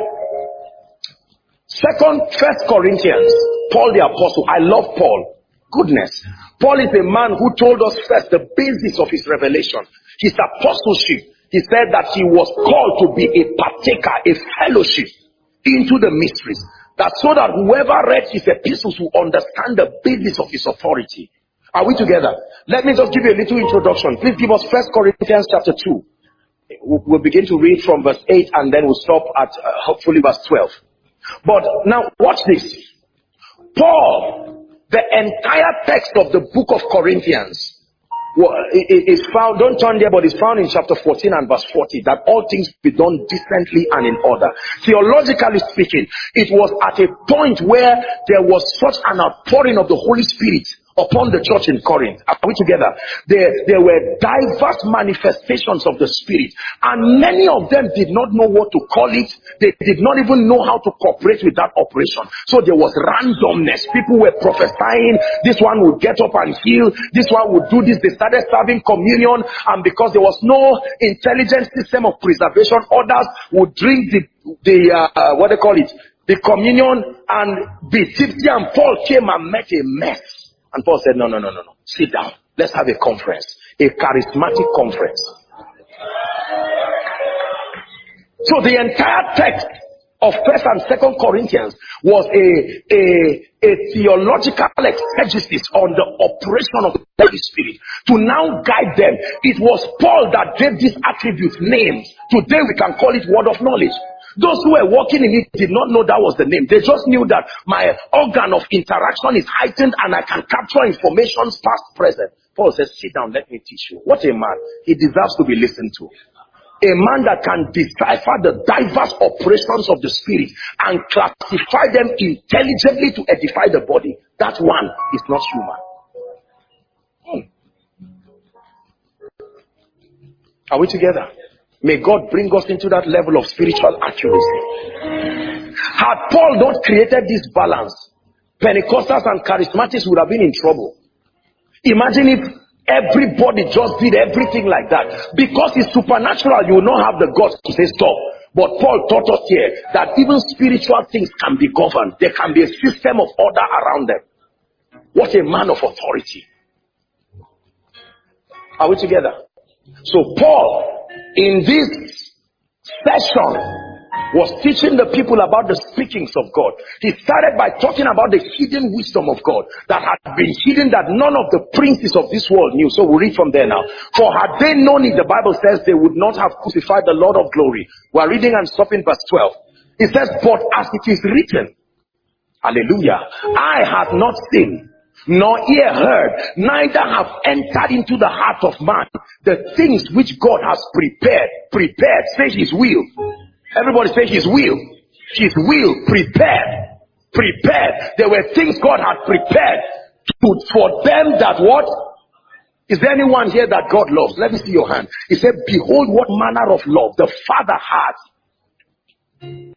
Second, First Corinthians, Paul the Apostle. I love Paul. Goodness. Paul is a man who told us first the basis of his revelation. His apostleship. He said that he was called to be a partaker, a fellowship into the mysteries. That so that whoever read his epistles will understand the basis of his authority. Are we together? Let me just give you a little introduction. Please give us First Corinthians chapter two. We'll begin to read from verse eight and then we'll stop at uh, hopefully verse twelve. But now watch this. Paul, the entire text of the book of Corinthians is found, don't turn there, but it's found in chapter fourteen and verse forty, that all things be done decently and in order. Theologically speaking, it was at a point where there was such an outpouring of the Holy Spirit upon the church in Corinth. Are we together? There, there were diverse manifestations of the Spirit, and many of them did not know what to call it. They did not even know how to cooperate with that operation. So there was randomness. People were prophesying. This one would get up and heal. This one would do this. They started serving communion, and because there was no intelligent system of preservation, others would drink the the uh, what they call it, the communion, and be tipsy. And Paul came and met a mess. And Paul said, no, no, no, no, no. Sit down. Let's have a conference. A charismatic conference. So the entire text of First and Second Corinthians was a, a, a theological exegesis on the operation of the Holy Spirit to now guide them. It was Paul that gave these attributes names. Today we can call it word of knowledge. Those who were walking in it did not know that was the name. They just knew that my organ of interaction is heightened and I can capture information past, present. Paul says, sit down, let me teach you. What a man. He deserves to be listened to. A man that can decipher the diverse operations of the Spirit and classify them intelligently to edify the body. That one is not human. Hmm. Are we together? May God bring us into that level of spiritual accuracy. Had Paul not created this balance, Pentecostals and Charismatics would have been in trouble. Imagine if everybody just did everything like that. Because it's supernatural, you will not have the guts to say stop. But Paul taught us here that even spiritual things can be governed. There can be a system of order around them. What a man of authority. Are we together? So Paul, in this session, was teaching the people about the speakings of God. He started by talking about the hidden wisdom of God that had been hidden, that none of the princes of this world knew. So we'll read from there now. For had they known it, the Bible says, they would not have crucified the Lord of glory. We're reading and stopping verse twelve. It says, but as it is written, hallelujah, eye hath not seen, nor ear heard, neither have entered into the heart of man the things which God has prepared. Prepared, say his will. Everybody say his will. His will, prepared. Prepared. There were things God had prepared to, for them that what? Is there anyone here that God loves? Let me see your hand. He said, behold what manner of love the Father has.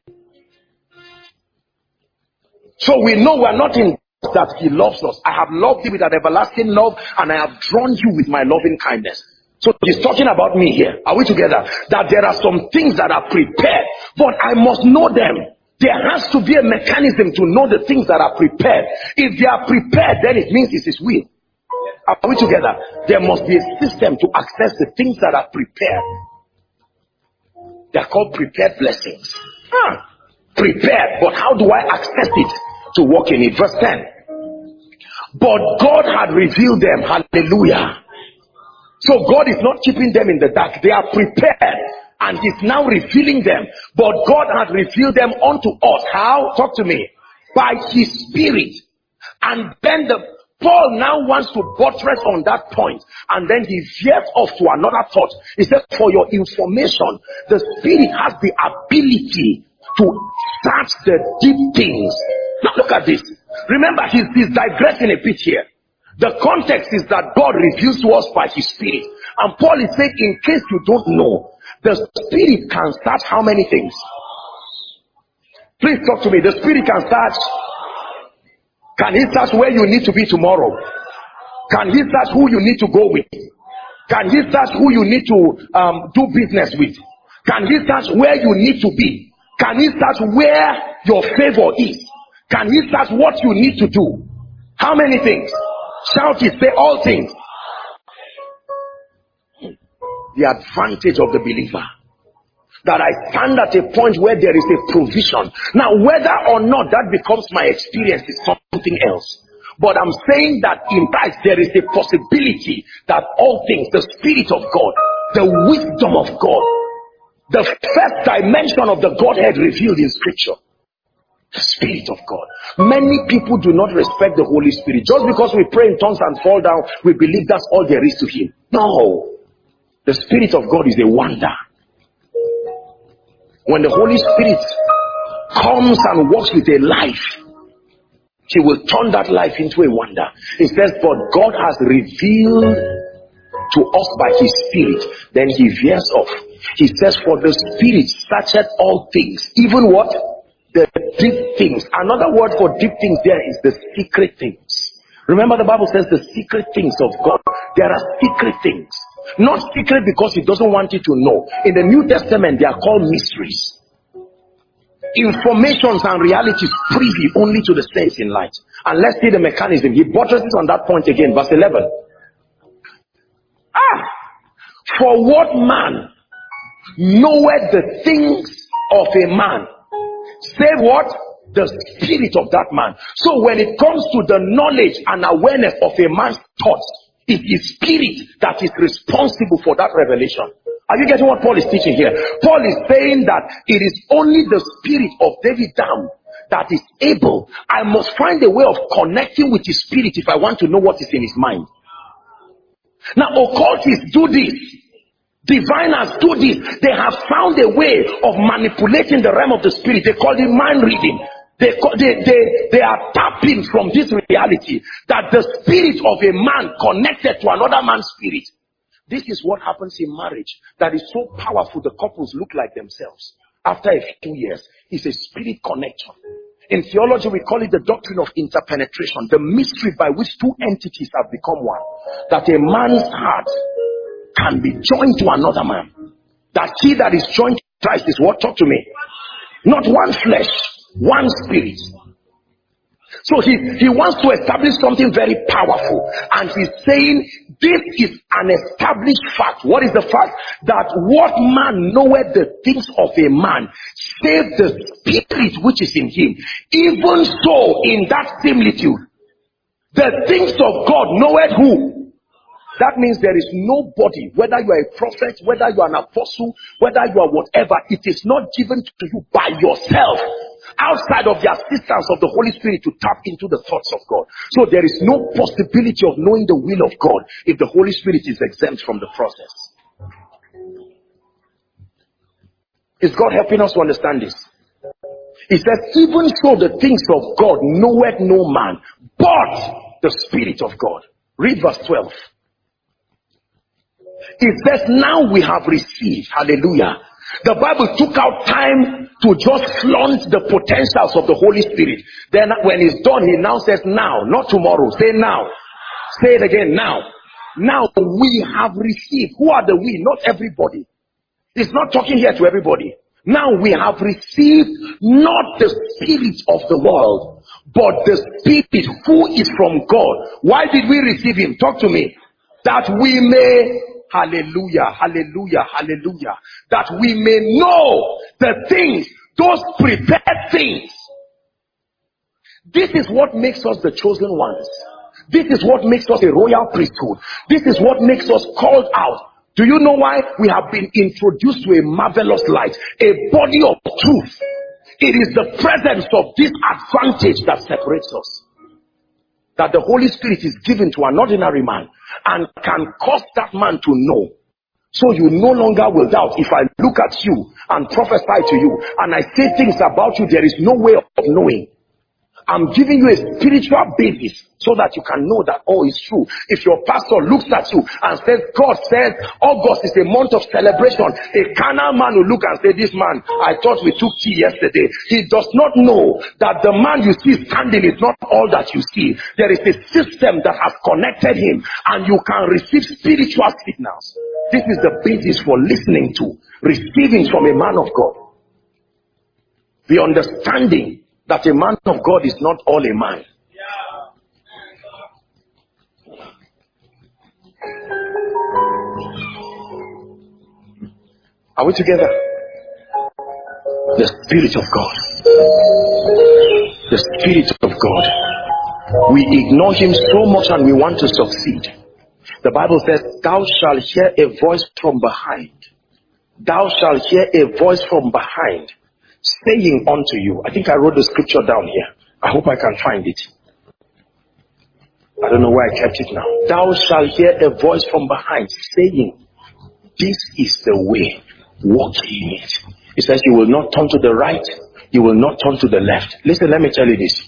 So we know we are not in that he loves us. I have loved you with an everlasting love, and I have drawn you with my loving kindness. So he's talking about me here. Are we together? That there are some things that are prepared, but I must know them. There has to be a mechanism to know the things that are prepared. If they are prepared, then it means it's his will. Are we together? There must be a system to access the things that are prepared. They are called prepared blessings. Huh. Prepared, but how do I access it to walk in it? Verse ten. But God had revealed them. Hallelujah. So God is not keeping them in the dark. They are prepared and he's now revealing them. But God had revealed them unto us. How? Talk to me. By his Spirit. And then the Paul now wants to buttress on that point. And then he veers off to another thought. He says, for your information, the Spirit has the ability to search the deep things. Now look at this. Remember, he's, he's digressing a bit here. The context is that God reveals to us by his Spirit. And Paul is saying, in case you don't know, the Spirit can search how many things? Please talk to me. The Spirit can search. Can he search where you need to be tomorrow? Can he search who you need to go with? Can he search who you need to um, do business with? Can he search where you need to be? Can he search where your favor is? Can he search what you need to do? How many things? Shout it, say all things. The advantage of the believer, that I stand at a point where there is a provision. Now, whether or not that becomes my experience is something else. But I'm saying that in Christ there is a possibility that all things, the Spirit of God, the wisdom of God, the first dimension of the Godhead revealed in Scripture, the Spirit of God. Many people do not respect the Holy Spirit. Just because we pray in tongues and fall down, we believe that's all there is to him. No. The Spirit of God is a wonder. When the Holy Spirit comes and walks with a life, he will turn that life into a wonder. It says, but God has revealed to us by his Spirit. Then he veers off. He says, for the Spirit searcheth all things, even what? The deep things. Another word for deep things there is the secret things. Remember, the Bible says the secret things of God. There are secret things. Not secret because he doesn't want you to know. In the New Testament, they are called mysteries. Informations and realities privy only to the saints in light. And let's see the mechanism. He buttresses on that point again. Verse eleven. Ah! For what man knoweth the things of a man, save what? The spirit of that man. So when it comes to the knowledge and awareness of a man's thoughts, it is spirit that is responsible for that revelation. Are you getting what Paul is teaching here? Paul is saying that it is only the spirit of David Dam that is able. I must find a way of connecting with his spirit if I want to know what is in his mind. Now, occultists do this. Diviners do this. They have found a way of manipulating the realm of the spirit. They call it mind reading. They, they, they, they are tapping from this reality that the spirit of a man connected to another man's spirit. This is what happens in marriage that is so powerful. The couples look like themselves. After a few years, it's a spirit connection. In theology, we call it the doctrine of interpenetration, the mystery by which two entities have become one. That a man's heart can be joined to another man. That he that is joined to Christ is what? Talk to me. Not one flesh, one spirit. So he, he wants to establish something very powerful. And he's saying this is an established fact. What is the fact? That what man knoweth the things of a man, save the spirit which is in him. Even so, in that similitude, the things of God knoweth who? That means there is nobody, whether you are a prophet, whether you are an apostle, whether you are whatever, it is not given to you by yourself, outside of the assistance of the Holy Spirit, to tap into the thoughts of God. So there is no possibility of knowing the will of God if the Holy Spirit is exempt from the process. Is God helping us to understand this? He says, even so the things of God knoweth no man, but the Spirit of God. Read verse twelve. It says, now we have received, hallelujah. The Bible took out time to just flaunt the potentials of the Holy Spirit. Then when it's done, he now says now, not tomorrow. Say now. Say it again, now. Now we have received. Who are the we? Not everybody. It's not talking here to everybody. Now we have received not the spirit of the world, but the Spirit who is from God. Why did we receive him? Talk to me. That we may... Hallelujah, hallelujah, hallelujah. That we may know the things, those prepared things. This is what makes us the chosen ones. This is what makes us a royal priesthood. This is what makes us called out. Do you know why? We have been introduced to a marvelous light, a body of truth. It is the presence of this advantage that separates us. That the Holy Spirit is given to an ordinary man and can cause that man to know. So you no longer will doubt. If I look at you and prophesy to you and I say things about you, there is no way of knowing. I'm giving you a spiritual basis so that you can know that, oh, it's true. If your pastor looks at you and says, God says August is a month of celebration, a carnal man will look and say, this man, I thought we took tea yesterday. He does not know that the man you see standing is not all that you see. There is a system that has connected him and you can receive spiritual signals. This is the basis for listening to, receiving from a man of God. The understanding that a man of God is not all a man. Are we together? The Spirit of God. The Spirit of God. We ignore him so much and we want to succeed. The Bible says, thou shalt hear a voice from behind. Thou shalt hear a voice from behind, saying unto you. I think I wrote the scripture down here. I hope I can find it. I don't know where I kept it now. Thou shalt hear a voice from behind saying, this is the way, walk in it. It says you will not turn to the right, you will not turn to the left. Listen, let me tell you this.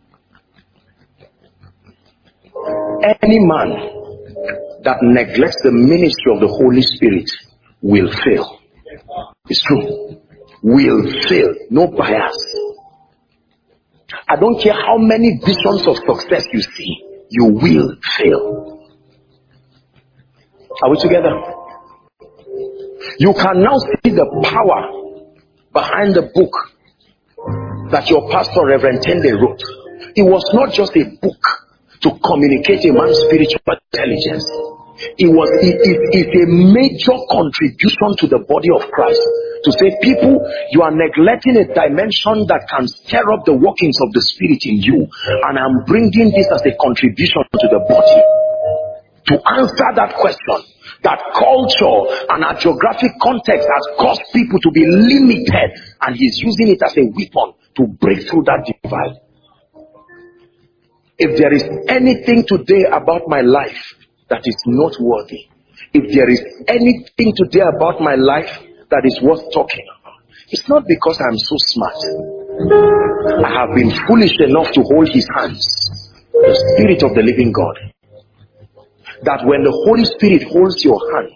Any man that neglects the ministry of the Holy Spirit will fail. It's true. Will fail. No bias. I don't care how many visions of success you see, you will fail. Are we together? You can now see the power behind the book that your pastor, Reverend Tende, wrote. It was not just a book to communicate a man's spiritual intelligence. It was it is it, a major contribution to the body of Christ to say, people, you are neglecting a dimension that can stir up the workings of the Spirit in you, and I'm bringing this as a contribution to the body. To answer that question, that culture and our geographic context has caused people to be limited, and he's using it as a weapon to break through that divide. If there is anything today about my life that is noteworthy, if there is anything today about my life that is worth talking about, it's not because I'm so smart. I have been foolish enough to hold his hands, the Spirit of the living God. That when the Holy Spirit holds your hand,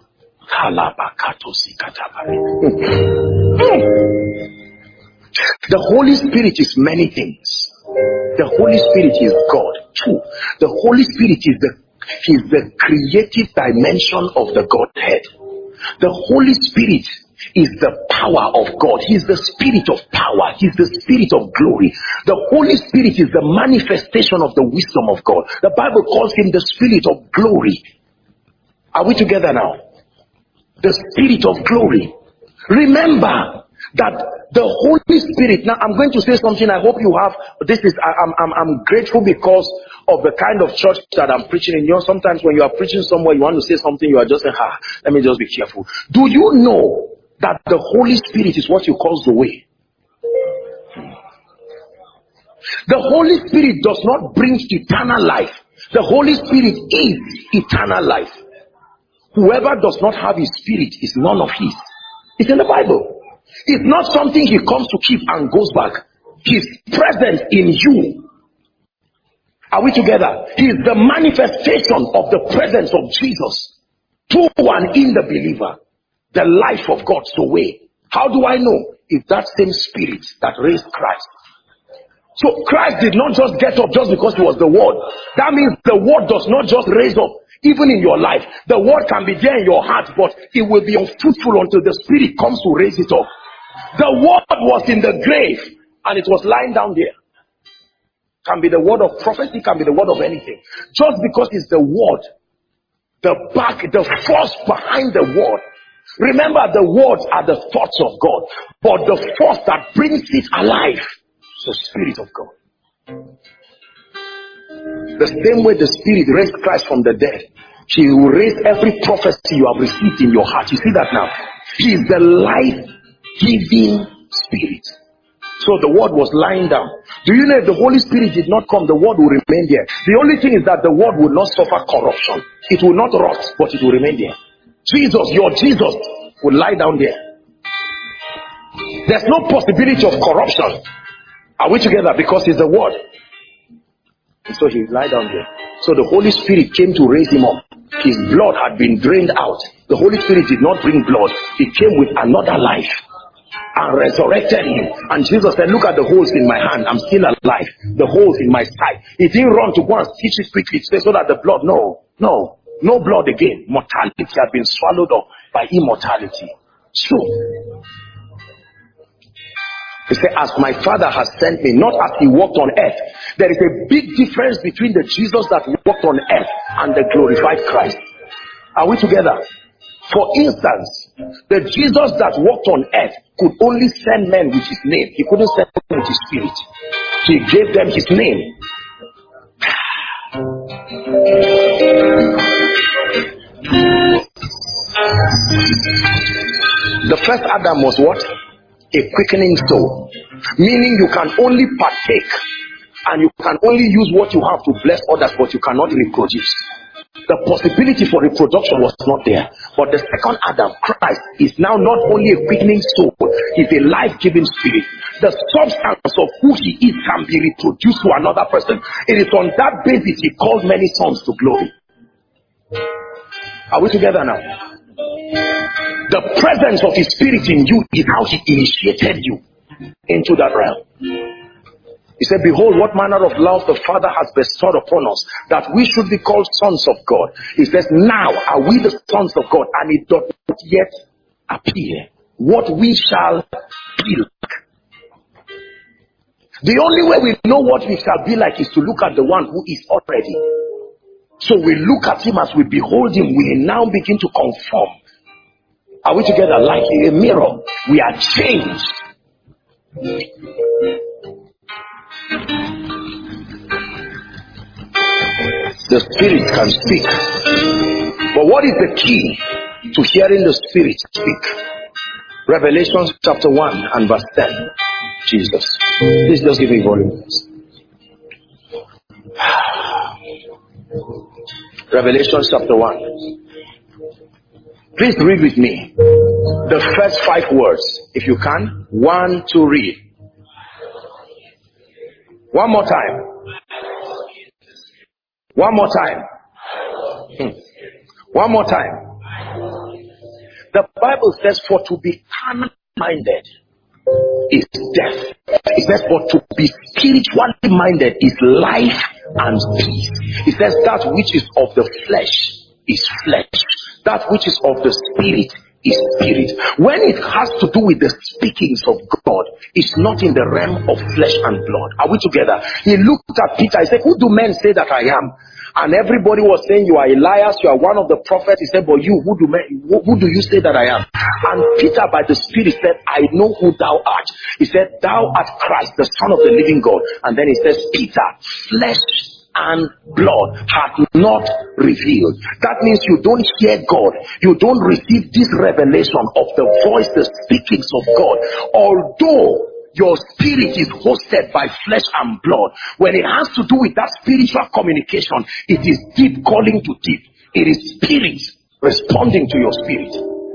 the Holy Spirit is many things. The Holy Spirit is God too. The Holy Spirit is the is the creative dimension of the Godhead. The Holy Spirit is the power of God. He is the Spirit of power. He is the Spirit of glory. The Holy Spirit is the manifestation of the wisdom of God. The Bible calls him the Spirit of glory. Are we together now? The Spirit of glory. Remember that the Holy Spirit, now I'm going to say something I hope you have, this is, I'm, I'm, I'm grateful because of the kind of church that I'm preaching in. You know, sometimes when you are preaching somewhere, you want to say something, you are just saying, ah, let me just be careful. Do you know that the Holy Spirit is what you call the way? The Holy Spirit does not bring eternal life. The Holy Spirit is eternal life. Whoever does not have his Spirit is none of his. It's in the Bible. It's not something he comes to keep and goes back. He's present in you. Are we together? He is the manifestation of the presence of Jesus to and in the believer. The life of God so way. How do I know? If that same Spirit that raised Christ. So Christ did not just get up just because he was the Word. That means the Word does not just raise up. Even in your life, the Word can be there in your heart, but it will be unfruitful until the Spirit comes to raise it up. The Word was in the grave and it was lying down there. Can be the word of prophecy, can be the word of anything. Just because it's the Word, the back, the force behind the Word. Remember, the words are the thoughts of God, but the force that brings it alive is the Spirit of God. The same way the Spirit raised Christ from the dead, he will raise every prophecy you have received in your heart. You see that now? He is the life-giving Spirit. So the Word was lying down. Do you know if the Holy Spirit did not come, the Word will remain there? The only thing is that the Word will not suffer corruption. It will not rot, but it will remain there. Jesus, your Jesus, will lie down there. There's no possibility of corruption. Are we together? Because it's the Word. And so he lie down there. So the Holy Spirit came to raise him up. His blood had been drained out. The Holy Spirit did not bring blood. He came with another life and resurrected him. And Jesus said, look at the holes in my hand. I'm still alive. The holes in my side. He didn't run to go and stitch it quickly so that the blood, no, no, no blood again. Mortality had been swallowed up by immortality. So, he said, as my Father has sent me, not as he walked on earth. There is a big difference between the Jesus that walked on earth and the glorified Christ. Are we together? For instance, the Jesus that walked on earth could only send men with his name. He couldn't send them with his Spirit. He gave them his name. The first Adam was what? A quickening soul. Meaning you can only partake and you can only use what you have to bless others, but you cannot reproduce. The possibility for reproduction was not there. But the second Adam, Christ, is now not only a quickening soul, he's a life-giving Spirit. The substance of who he is can be reproduced to another person. It is on that basis he called many sons to glory. Are we together now? The presence of his Spirit in you is how he initiated you into that realm. He said, behold, what manner of love the Father has bestowed upon us, that we should be called sons of God. He says, now are we the sons of God, and it doth not yet appear what we shall be like. The only way we know what we shall be like is to look at the one who is already. So we look at him, as we behold him, we now begin to conform. Are we together? Like a mirror, we are changed. The Spirit can speak. But what is the key to hearing the Spirit speak? Revelation chapter one and verse ten. Jesus. Please just give me volume. Revelation chapter one. Please read with me the first five words, if you can. One, two, read. One more time. One more time. Hmm. One more time. The Bible says, for to be carnal-minded is death. It says, but to be spiritually minded is life and peace. It says, that which is of the flesh is flesh. That which is of the spirit is spirit. When it has to do with the speakings of God, it's not in the realm of flesh and blood. Are we together? He looked at Peter. He said, who do men say that I am? And everybody was saying, you are Elias, you are one of the prophets. He said, but you, who do, men, who, who do you say that I am? And Peter by the Spirit said, I know who thou art. He said, thou art Christ, the Son of the living God. And then he says, Peter, flesh and blood hath not revealed. That means you don't hear God. You don't receive this revelation of the voice, the speakings of God. Although your spirit is hosted by flesh and blood, when it has to do with that spiritual communication, it is deep calling to deep. It is spirit responding to your spirit.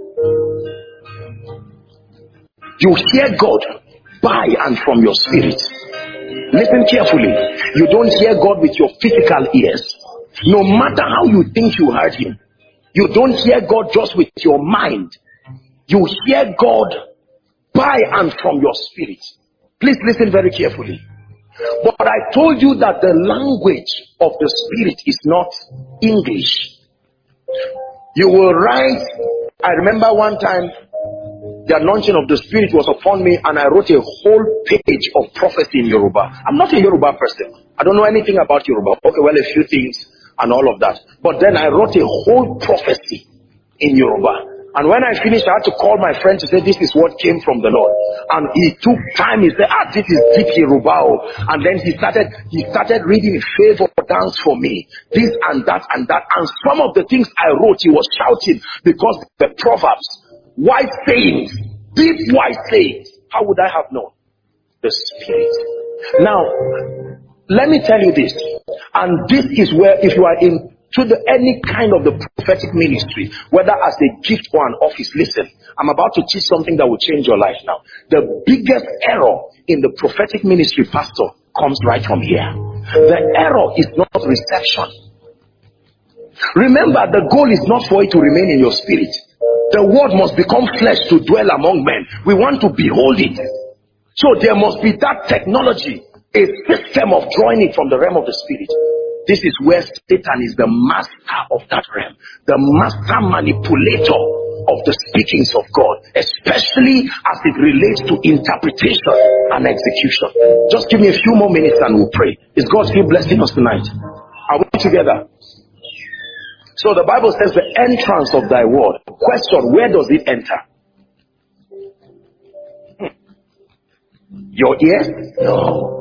You hear God by and from your spirit. Listen carefully. You don't hear God with your physical ears. No matter how you think you heard him. You don't hear God just with your mind. You hear God by and from your spirit. Please listen very carefully. But I told you that the language of the spirit is not English. You will write, I remember one time the anointing of the spirit was upon me and I wrote a whole page of prophecy in Yoruba. I'm not a Yoruba person. I don't know anything about Yoruba. Okay, well, a few things and all of that. But then I wrote a whole prophecy in Yoruba. And when I finished, I had to call my friend to say, this is what came from the Lord. And he took time. He said, ah, this is deep Yoruba. And then he started, he started reading favor dance for me. This and that and that. And some of the things I wrote, he was shouting because the Proverbs, wise sayings, deep wise sayings. How would I have known? The Spirit. Now, let me tell you this. And this is where, if you are in to the any kind of the prophetic ministry, whether as a gift or an office, listen, I'm about to teach something that will change your life now. The biggest error in the prophetic ministry, pastor, comes right from here. The error is not reception. Remember, the goal is not for it to remain in your spirit. The word must become flesh to dwell among men. We want to behold it. So there must be that technology, a system of drawing it from the realm of the spirit. This is where Satan is the master of that realm, the master manipulator of the speakings of God, especially as it relates to interpretation and execution. Just give me a few more minutes and we'll pray. Is God still blessing us tonight? Are we together? So the Bible says the entrance of thy word. Question, where does it enter? Hmm. Your ears? No.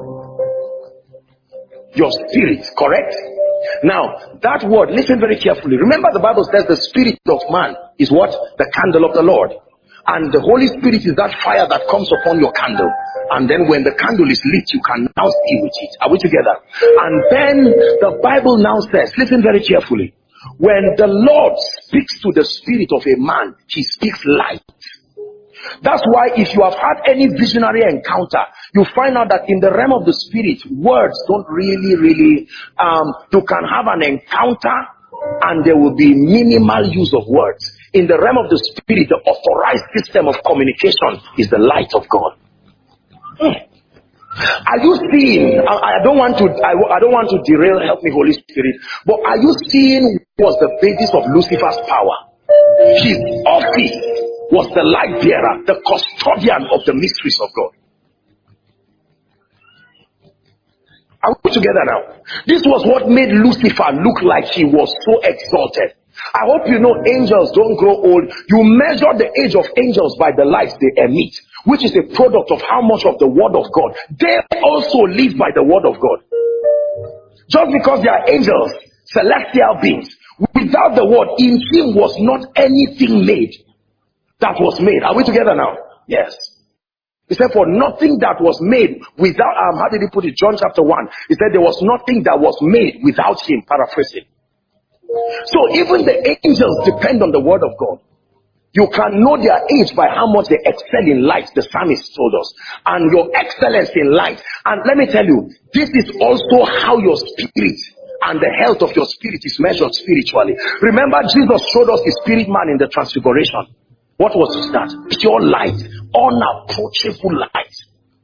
Your spirit, correct? Now, that word, listen very carefully. Remember the Bible says the spirit of man is what? The candle of the Lord. And the Holy Spirit is that fire that comes upon your candle. And then when the candle is lit, you can now see with it. Are we together? And then the Bible now says, listen very carefully. When the Lord speaks to the spirit of a man, he speaks light. That's why if you have had any visionary encounter, you find out that in the realm of the spirit, words don't really, really, um, you can have an encounter and there will be minimal use of words. In the realm of the spirit, the authorized system of communication is the light of God. Hmm. Are you seeing, I, I don't want to, I, I don't want to derail, help me Holy Spirit, but are you seeing what was the basis of Lucifer's power? His office was the light bearer, the custodian of the mysteries of God. Are we together now? This was what made Lucifer look like he was so exalted. I hope you know angels don't grow old. You measure the age of angels by the light they emit, which is a product of how much of the word of God. They also live by the word of God. Just because they are angels, celestial beings, without the word, in him was not anything made that was made. Are we together now? Yes. He said, for nothing that was made without, um, how did he put it? John chapter one. He said, there was nothing that was made without him, paraphrasing. So even the angels depend on the word of God. You can know their age by how much they excel in light, the psalmist told us, and your excellence in light. And let me tell you, this is also how your spirit and the health of your spirit is measured spiritually. Remember, Jesus showed us the spirit man in the transfiguration. What was that? Pure light, unapproachable light.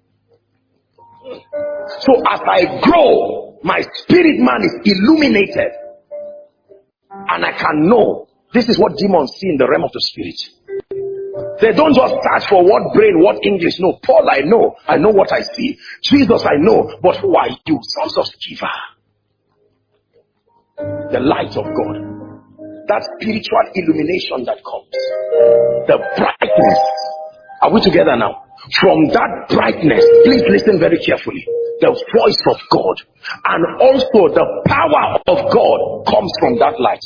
So as I grow, my spirit man is illuminated, and I can know. This is what demons see in the realm of the spirit. They don't just search for what brain, what English. No, Paul, I know. I know what I see. Jesus, I know. But who are you? Sons of Sceva. The light of God. That spiritual illumination that comes. The brightness. Are we together now? From that brightness, please listen very carefully. The voice of God and also the power of God comes from that light.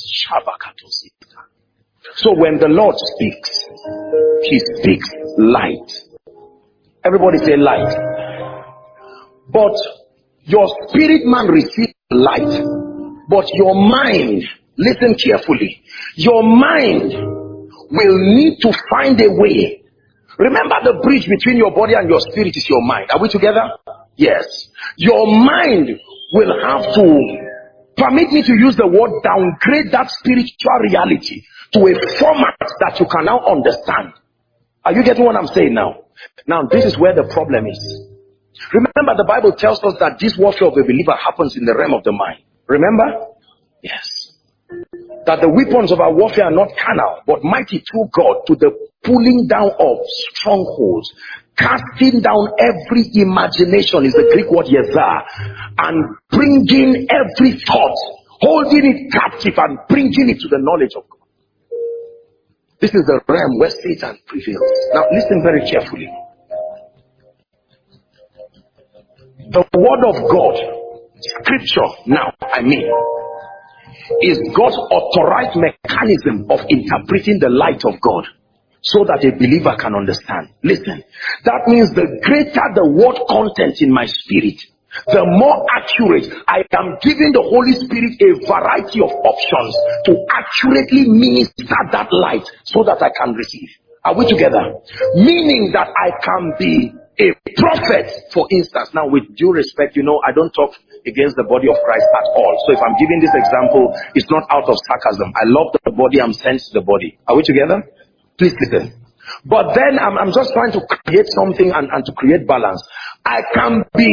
So when the Lord speaks, he speaks light. Everybody say light. But your spirit man receives light. But your mind, listen carefully, your mind will need to find a way. Remember, the bridge between your body and your spirit is your mind. Are we together? Yes. Your mind will have to, permit me to use the word, downgrade that spiritual reality to a format that you can now understand. Are you getting what I'm saying now? Now, this is where the problem is. Remember, the Bible tells us that this warfare of a believer happens in the realm of the mind. Remember? Yes. That the weapons of our warfare are not carnal, but mighty through God to the pulling down of strongholds, casting down every imagination, is the Greek word yezah, and bringing every thought, holding it captive and bringing it to the knowledge of God. This is the realm where Satan prevails. Now listen very carefully. The word of God, scripture now, I mean, is God's authorized mechanism of interpreting the light of God so that a believer can understand. Listen, that means the greater the word content in my spirit, the more accurate. I am giving the Holy Spirit a variety of options to accurately minister that light so that I can receive. Are we together? Meaning that I can be a prophet, for instance. Now, with due respect, you know, I don't talk against the body of Christ at all. So if I'm giving this example, it's not out of sarcasm. I love the body, I'm sent to the body. Are we together? Please listen. But then I'm, I'm just trying to create something and, and to create balance. I can be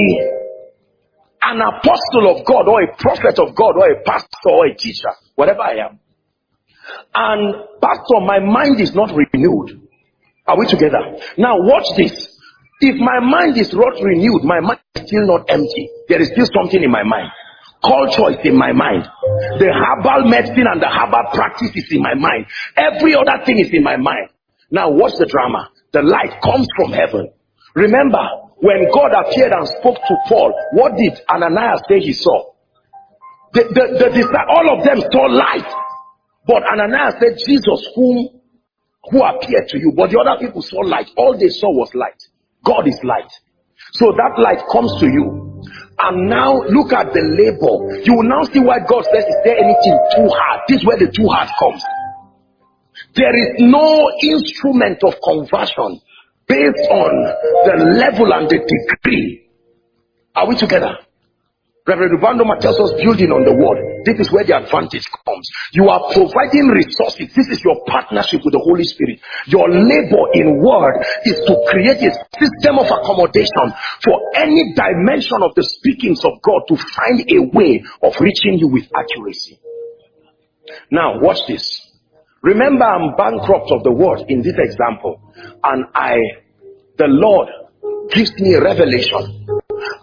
an apostle of God or a prophet of God or a pastor or a teacher, whatever I am. And pastor, my mind is not renewed. Are we together? Now watch this. If my mind is not renewed, my mind is still not empty. There is still something in my mind. Culture is in my mind. The herbal medicine and the herbal practice is in my mind. Every other thing is in my mind. Now watch the drama. The light comes from heaven. Remember, when God appeared and spoke to Paul, what did Ananias say he saw? The, the, the, the, all of them saw light. But Ananias said, Jesus whom, who appeared to you. But the other people saw light. All they saw was light. God is light. So that light comes to you. And now look at the labor. You will now see why God says, is there anything too hard? This is where the too hard comes. There is no instrument of conversion based on the level and the degree. Are we together? Reverend Rubandoma tells us building on the word. This is where the advantage comes. You are providing resources. This is your partnership with the Holy Spirit. Your labor in word is to create a system of accommodation for any dimension of the speakings of God to find a way of reaching you with accuracy. Now, watch this. Remember, I'm bankrupt of the word in this example. And I, the Lord gives me a revelation.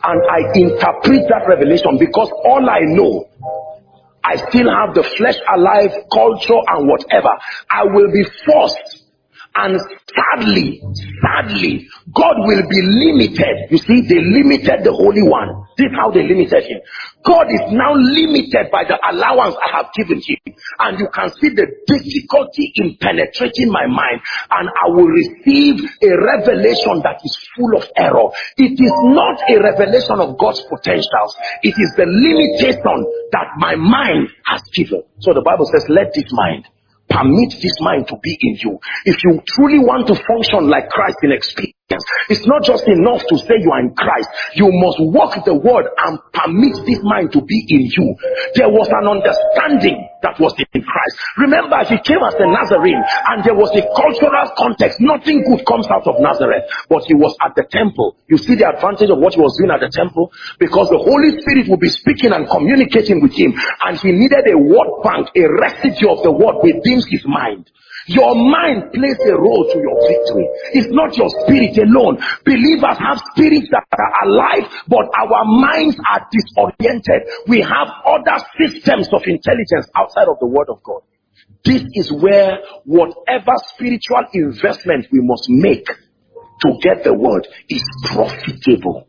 and I interpret that revelation, because all I know, I still have the flesh alive, culture and whatever. I will be forced, and sadly, sadly, God will be limited. You see, they limited the Holy One. This is how they limited him. God is now limited by the allowance I have given him. And you can see the difficulty in penetrating my mind. And I will receive a revelation that is full of error. It is not a revelation of God's potentials. It is the limitation that my mind has given. So the Bible says, let this mind. Permit this mind to be in you. If you truly want to function like Christ in experience, it's not just enough to say you are in Christ. You must walk the word and permit this mind to be in you. There was an understanding that was in Christ. Remember, he came as a Nazarene, and there was a cultural context. Nothing good comes out of Nazareth, but he was at the temple. You see the advantage of what he was doing at the temple? Because the Holy Spirit will be speaking and communicating with him, and he needed a word bank, a residue of the word within his mind. Your mind plays a role to your victory. It's not your spirit alone. Believers have spirits that are alive, but our minds are disoriented. We have other systems of intelligence outside of the word of God. This is where whatever spiritual investment we must make to get the word is profitable.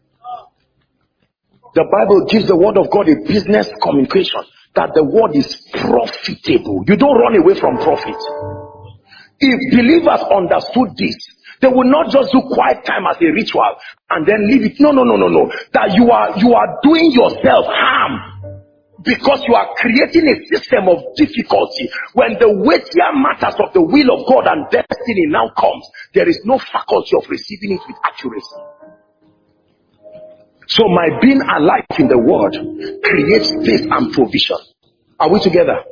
The Bible gives the word of God a business communication, that the word is profitable. You don't run away from profit. If believers understood this, they will not just do quiet time as a ritual and then leave it. No, no, no, no, no. That you are you are doing yourself harm, because you are creating a system of difficulty. When the weightier matters of the will of God and destiny now comes, there is no faculty of receiving it with accuracy. So my being alive in the word creates space and provision. Are we together?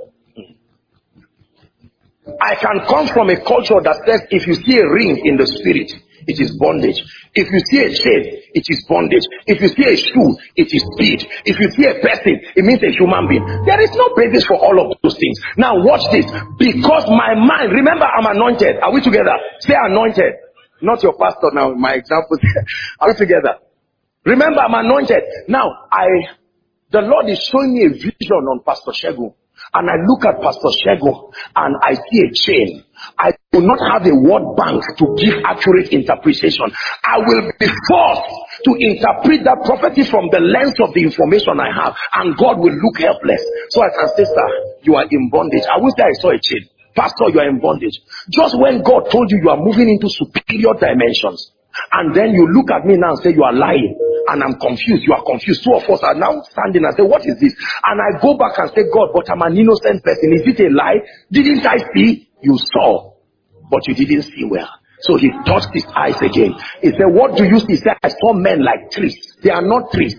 I can come from a culture that says if you see a ring in the spirit, it is bondage. If you see a chain, it is bondage. If you see a shoe, it is speed. If you see a person, it means a human being. There is no basis for all of those things. Now watch this. Because my mind, remember I'm anointed. Are we together? Say anointed. Not your pastor now, my example. Are we together? Remember, I'm anointed. Now, I, the Lord is showing me a vision on Pastor Shegun. And I look at Pastor Shegun and I see a chain. I will not have a word bank to give accurate interpretation. I will be forced to interpret that prophecy from the lens of the information I have. And God will look helpless. So I can say, sir, you are in bondage. I wish that I saw a chain. Pastor, you are in bondage. Just when God told you you are moving into superior dimensions, and then you look at me now and say you are lying, and I'm confused. You are confused. Two of us are now standing and say, what is this? And I go back and say, God, but I'm an innocent person. Is it a lie? Didn't I see? You saw, but you didn't see well. So he touched his eyes again. He said, what do you see? He said, I saw men like trees. They are not trees.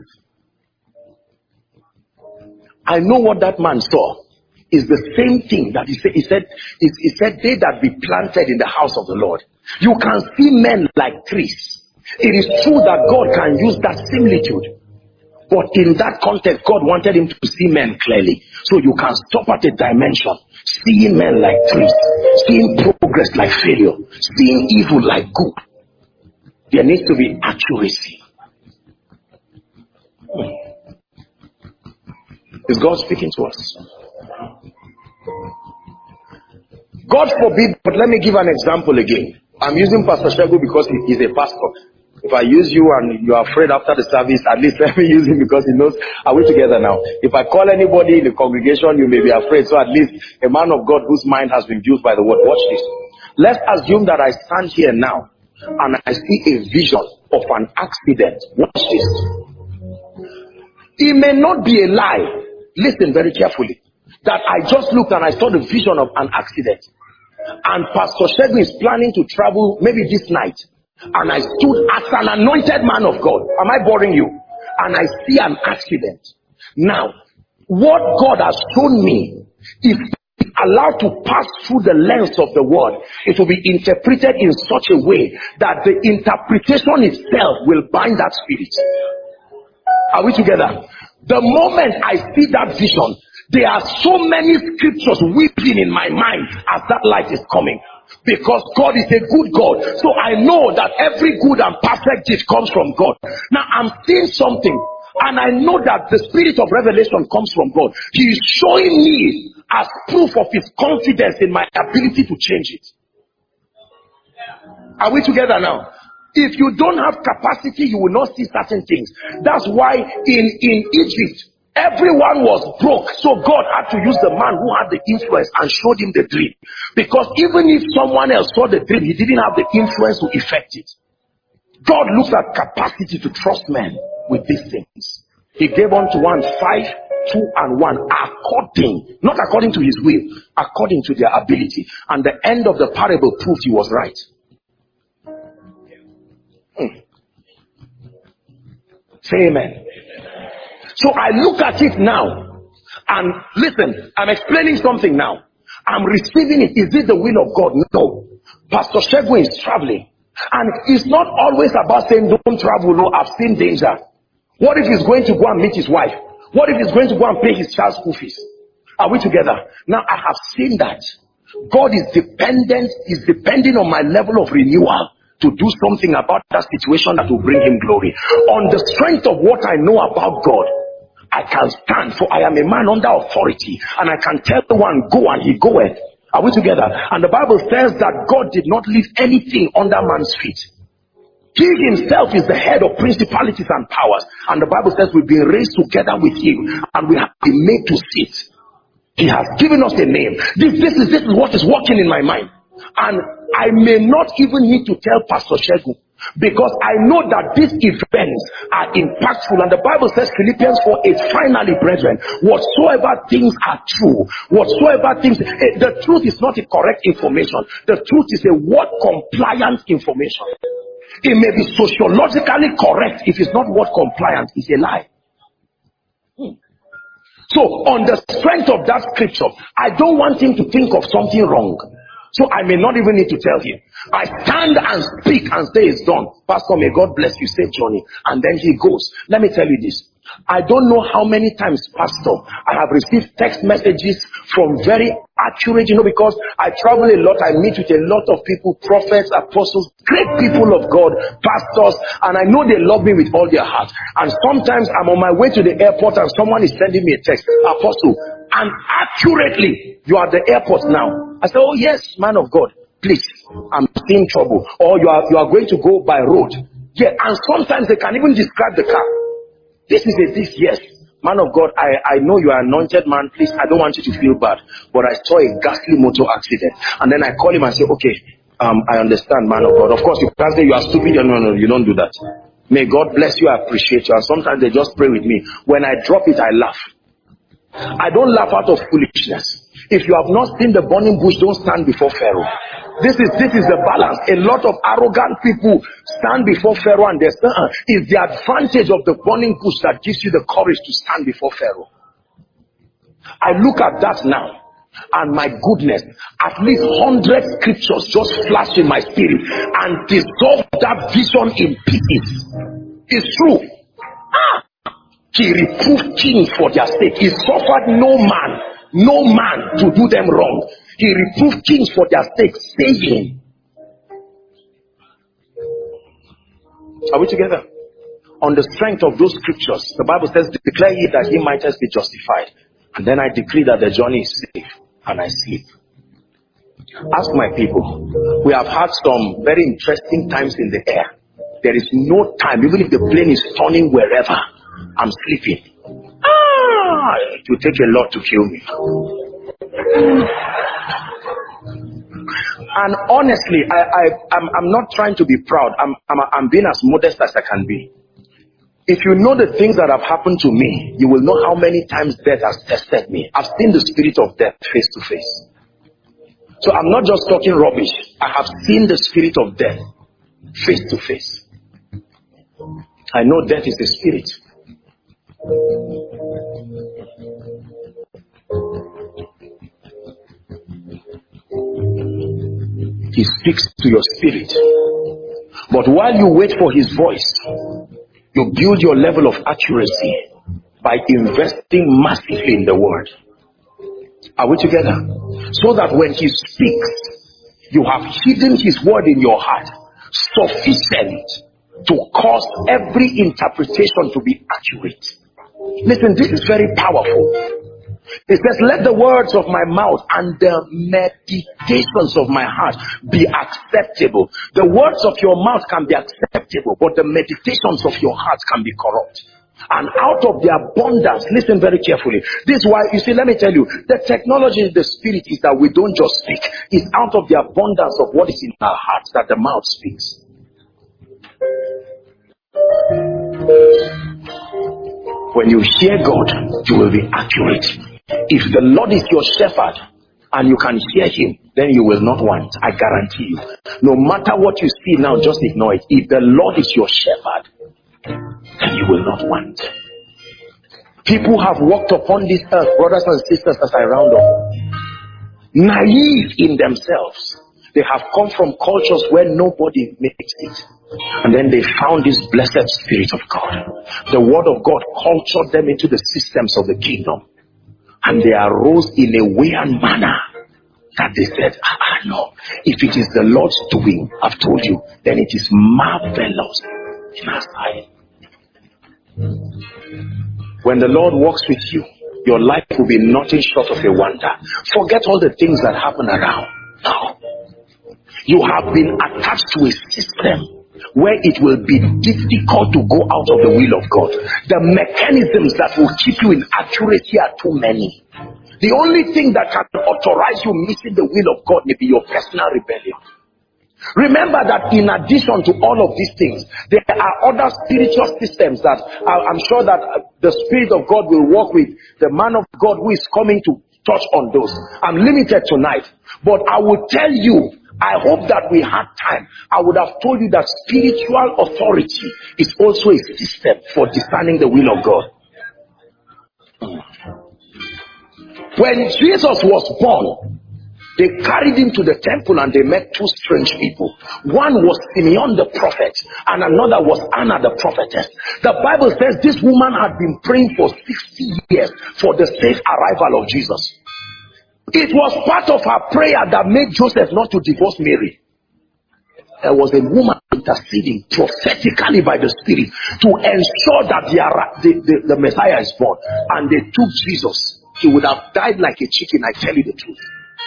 I know what that man saw is the same thing that he said. He said, he said, they that be planted in the house of the Lord. You can see men like trees. It is true that God can use that similitude, but in that context, God wanted him to see men clearly. So you can stop at a dimension, seeing men like trees, seeing progress like failure, seeing evil like good. There needs to be accuracy. Is God speaking to us? God forbid, but let me give an example again. I'm using Pastor Shegun because he is a pastor. If I use you and you are afraid after the service, at least let me use him because he knows. Are we together now? If I call anybody in the congregation, you may be afraid. So at least a man of God whose mind has been used by the word. Watch this. Let's assume that I stand here now and I see a vision of an accident. Watch this. It may not be a lie. Listen very carefully. That I just looked and I saw the vision of an accident. And Pastor Shegun is planning to travel maybe this night. And I stood as an anointed man of God. Am I boring you? And I see an accident. Now, what God has shown me, if it's allowed to pass through the lens of the word, it will be interpreted in such a way that the interpretation itself will bind that spirit. Are we together? The moment I see that vision, there are so many scriptures weeping in my mind as that light is coming. because God is a good God. So I know that every good and perfect gift comes from God. Now I'm seeing something, and I know that the spirit of revelation comes from God. He is showing me as proof of his confidence in my ability to change it. Are we together now? If you don't have capacity, you will not see certain things. That's why in, in Egypt, everyone was broke. So God had to use the man who had the influence and showed him the dream. Because even if someone else saw the dream, he didn't have the influence to effect it. God looks at capacity to trust men with these things. He gave unto one five, two, and one, according, not according to his will, according to their ability. And the end of the parable proved he was right. Hmm. Say amen. So I look at it now, and listen, I'm explaining something now. I'm receiving it. Is it the will of God? No. Pastor Shegun is traveling. And it's not always about saying don't travel. No, I've seen danger. What if he's going to go and meet his wife? What if he's going to go and pay his child's school fees? Are we together? Now I have seen that. God is dependent, is depending on my level of renewal to do something about that situation that will bring him glory. On the strength of what I know about God, I can stand, for I am a man under authority, and I can tell the one, go, and he goeth. Are we together? And the Bible says that God did not leave anything under man's feet. He himself is the head of principalities and powers, and the Bible says we've been raised together with him, and we have been made to sit. He has given us a name. This, this is this is what is working in my mind. And I may not even need to tell Pastor Shegun, because I know that these events are impactful. And the Bible says, Philippians four eight, finally, brethren, whatsoever things are true, whatsoever things, the truth is not a correct information. The truth is a word compliant information. It may be sociologically correct. If it's not word compliant, it's a lie. Hmm. So on the strength of that scripture, I don't want him to think of something wrong. So I may not even need to tell him. I stand and speak and say it's done. Pastor, may God bless you, say Johnny. And then he goes. Let me tell you this. I don't know how many times, Pastor, I have received text messages from very accurate, you know, because I travel a lot. I meet with a lot of people, prophets, apostles, great people of God, pastors, and I know they love me with all their heart. And sometimes I'm on my way to the airport and someone is sending me a text, Apostle, and accurately, you are at the airport now. I say, oh yes, man of God, please, I'm in trouble. Or you are, you are going to go by road. Yeah, and sometimes they can even describe the car. This is a this, yes. Man of God, I, I know you are anointed man. Please, I don't want you to feel bad. But I saw a ghastly motor accident. And then I call him and say, okay, um, I understand, man of God. Of course, you can't say you are stupid. No, no, you don't do that. May God bless you. I appreciate you. And sometimes they just pray with me. When I drop it, I laugh. I don't laugh out of foolishness. If you have not seen the burning bush, don't stand before Pharaoh. This is this is the balance. A lot of arrogant people stand before Pharaoh, and there's uh, is the advantage of the burning bush that gives you the courage to stand before Pharaoh. I look at that now, and my goodness, at least hundred scriptures just flash in my spirit and dissolve that vision in pieces. It's true. Ah! He reproved kings for their sake. He suffered no man, no man to do them wrong. He reproved kings for their sake, saying, are we together? On the strength of those scriptures, the Bible says, declare ye that ye might be justified. And then I decree that the journey is safe, and I sleep. Ask my people. We have had some very interesting times in the air. There is no time, even if the plane is turning wherever, I'm sleeping. Ah, it will take a lot to kill me. And honestly, I, I, I'm, I'm not trying to be proud. I'm, I'm, I'm being as modest as I can be. If you know the things that have happened to me, you will know how many times death has tested me. I've seen the spirit of death face to face. So I'm not just talking rubbish. I have seen the spirit of death face to face. I know death is a spirit. He speaks to your spirit. But while you wait for his voice, you build your level of accuracy by investing massively in the word. Are we together? So that when he speaks, You have hidden his word in your heart, sufficient to cause every interpretation to be accurate. Listen, this is very powerful. It says, let the words of my mouth and the meditations of my heart be acceptable. The words of your mouth can be acceptable, but the meditations of your heart can be corrupt. And out of the abundance, listen very carefully. This is why, you see, let me tell you, the technology in the spirit is that we don't just speak. It's out of the abundance of what is in our hearts that the mouth speaks. When you hear God, you will be accurate. If the Lord is your shepherd and you can hear him, then you will not want. I guarantee you. No matter what you see now, just ignore it. If the Lord is your shepherd, then you will not want. People have walked upon this earth, brothers and sisters, as I round up, naive in themselves. They have come from cultures where nobody makes it. And then they found this blessed Spirit of God. The word of God cultured them into the systems of the kingdom. And they arose in a way and manner that they said, ah, ah, no, if it is the Lord's doing, I've told you, then it is marvelous in our sight. When the Lord walks with you, your life will be nothing short of a wonder. Forget all the things that happen around. No. You have been attached to a system where it will be difficult to go out of the will of God. The mechanisms that will keep you in accuracy are too many. The only thing that can authorize you missing the will of God may be your personal rebellion. Remember that in addition to all of these things, there are other spiritual systems that I'm sure that the Spirit of God will work with the man of God who is coming to touch on those. I'm limited tonight, but I will tell you, I hope that we had time. I would have told you that spiritual authority is also a system for discerning the will of God. When Jesus was born, they carried him to the temple and they met two strange people. One was Simeon the prophet and another was Anna the prophetess. The Bible says this woman had been praying for sixty years for the safe arrival of Jesus. It was part of her prayer that made Joseph not to divorce Mary. There was a woman interceding prophetically by the Spirit to ensure that the, the, the, the Messiah is born. And they took Jesus. He would have died like a chicken, I tell you the truth.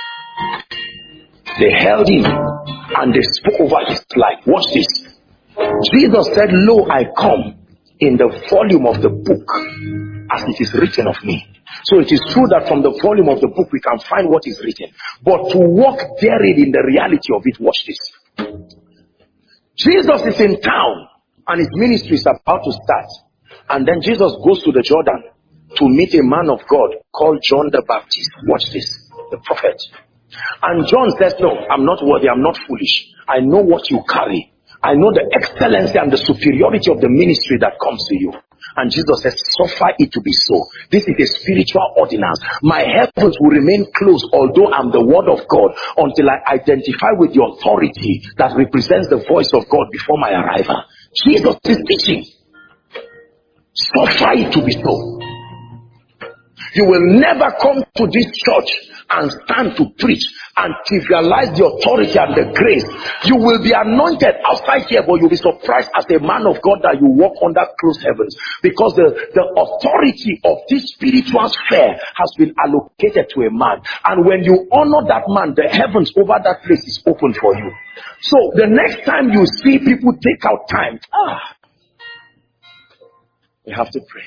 They held him and they spoke over his life. Watch this. Jesus said, lo, I come in the volume of the book as it is written of me. So it is true that from the volume of the book we can find what is written. But to walk therein in the reality of it, watch this. Jesus is in town and his ministry is about to start. And then Jesus goes to the Jordan to meet a man of God called John the Baptist. Watch this, the prophet. And John says, no, I'm not worthy, I'm not foolish. I know what you carry. I know the excellency and the superiority of the ministry that comes to you. And Jesus says, suffer it to be so. This is a spiritual ordinance. My heavens will remain closed, although I'm the word of God, until I identify with the authority that represents the voice of God before my arrival. Jesus is teaching. Suffer it to be so. You will never come to this church and stand to preach and trivialize the authority and the grace. You will be anointed outside here, but you'll be surprised as a man of God that you walk under closed heavens, because the, the authority of this spiritual sphere has been allocated to a man. And when you honor that man, the heavens over that place is open for you. So the next time you see people take out time, ah, you have to pray.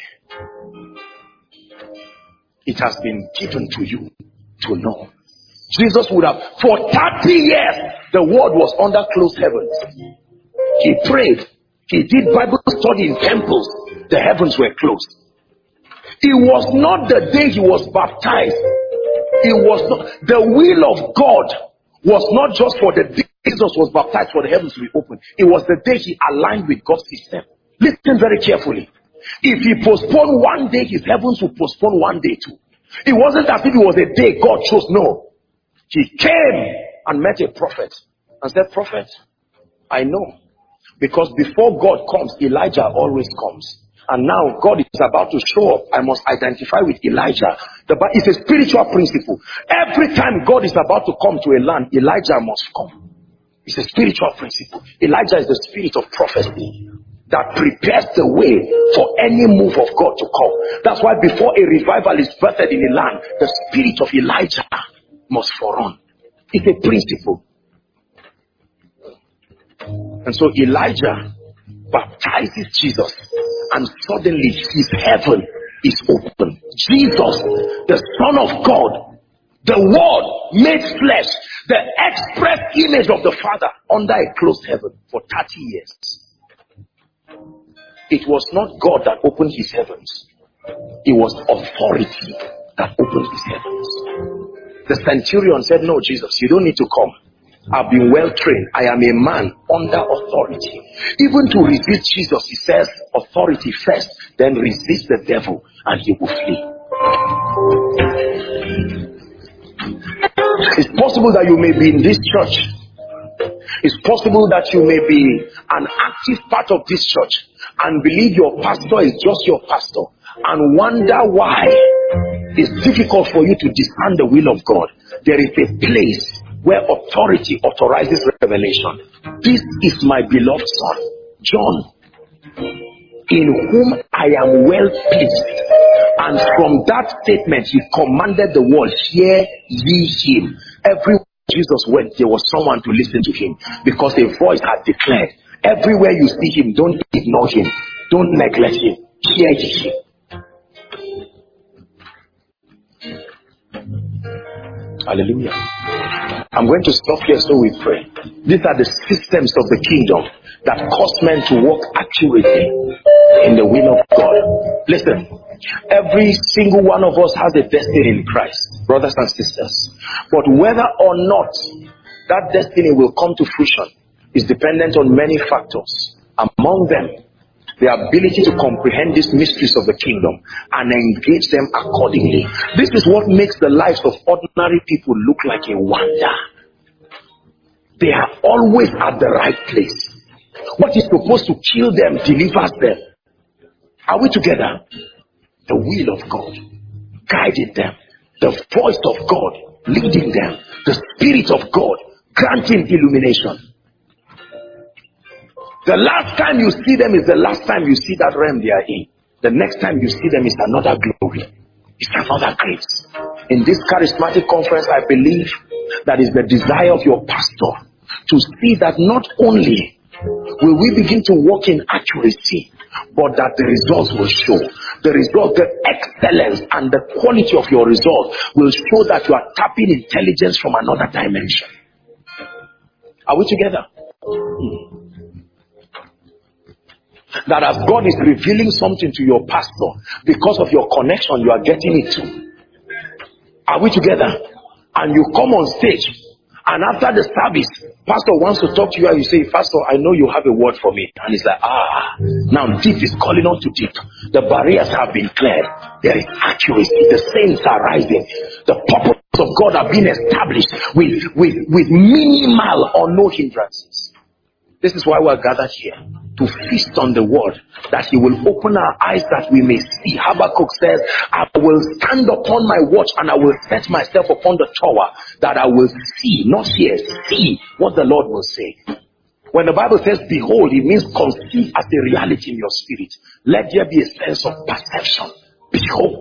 It has been given to you to know. Jesus would have, for thirty years, the word was under closed heavens. He prayed. He did Bible study in temples. The heavens were closed. It was not the day he was baptized. It was not, the will of God was not just for the day Jesus was baptized for the heavens to be opened. It was the day he aligned with God's system. Listen very carefully. If he postponed one day, his heavens would postpone one day too. It wasn't as if it was a day God chose. No. He came and met a prophet and said, prophet, I know. Because before God comes, Elijah always comes. And now God is about to show up. I must identify with Elijah. The, it's a spiritual principle. Every time God is about to come to a land, Elijah must come. It's a spiritual principle. Elijah is the spirit of prophecy that prepares the way for any move of God to come. That's why before a revival is birthed in a land, the spirit of Elijah must forerun. It's a principle. And so Elijah baptizes Jesus, and suddenly his heaven is open. Jesus, the Son of God, the Word made flesh, the express image of the Father, under a closed heaven for thirty years. It was not God that opened his heavens. It was authority that opened his heavens. The centurion said, no, Jesus, you don't need to come. I've been well trained. I am a man under authority. Even to resist Jesus, he says, authority first, then resist the devil and he will flee. It's possible that you may be in this church. It's possible that you may be an active part of this church and believe your pastor is just your pastor and wonder why it's difficult for you to discern the will of God. There is a place where authority authorizes revelation. This is my beloved son, John, in whom I am well pleased. And from that statement, he commanded the world, hear ye him. Everywhere Jesus went, there was someone to listen to him, because a voice had declared, everywhere you see him, don't ignore him, don't neglect him, hear ye him. Hallelujah. I'm going to stop here so we pray. These are the systems of the kingdom that cause men to walk accurately in the will of God. Listen, every single one of us has a destiny in Christ, brothers and sisters. But whether or not that destiny will come to fruition is dependent on many factors. Among them, the ability to comprehend these mysteries of the kingdom and engage them accordingly. This is what makes the lives of ordinary people look like a wonder. They are always at the right place. What is supposed to kill them delivers them. Are we together? The will of God guiding them. The voice of God leading them. The Spirit of God granting illumination. The last time you see them is the last time you see that realm they are in. The next time you see them is another glory. It's another grace. In this charismatic conference, I believe that is the desire of your pastor to see that not only will we begin to walk in accuracy, but that the results will show. The result, the excellence and the quality of your result will show that you are tapping intelligence from another dimension. Are we together? Hmm. That as God is revealing something to your pastor, because of your connection, you are getting it too. Are we together? And you come on stage, and after the service, pastor wants to talk to you, and you say, Pastor, I know you have a word for me. And he's like, ah, now deep is calling on to deep. The barriers have been cleared. There is accuracy. The saints are rising. The purpose of God are being established with, with, with minimal or no hindrances. This is why we are gathered here, to feast on the word, that he will open our eyes that we may see. Habakkuk says, I will stand upon my watch and I will set myself upon the tower, that I will see, not hear, see what the Lord will say. When the Bible says behold, it means conceive as a reality in your spirit. Let there be a sense of perception. Behold.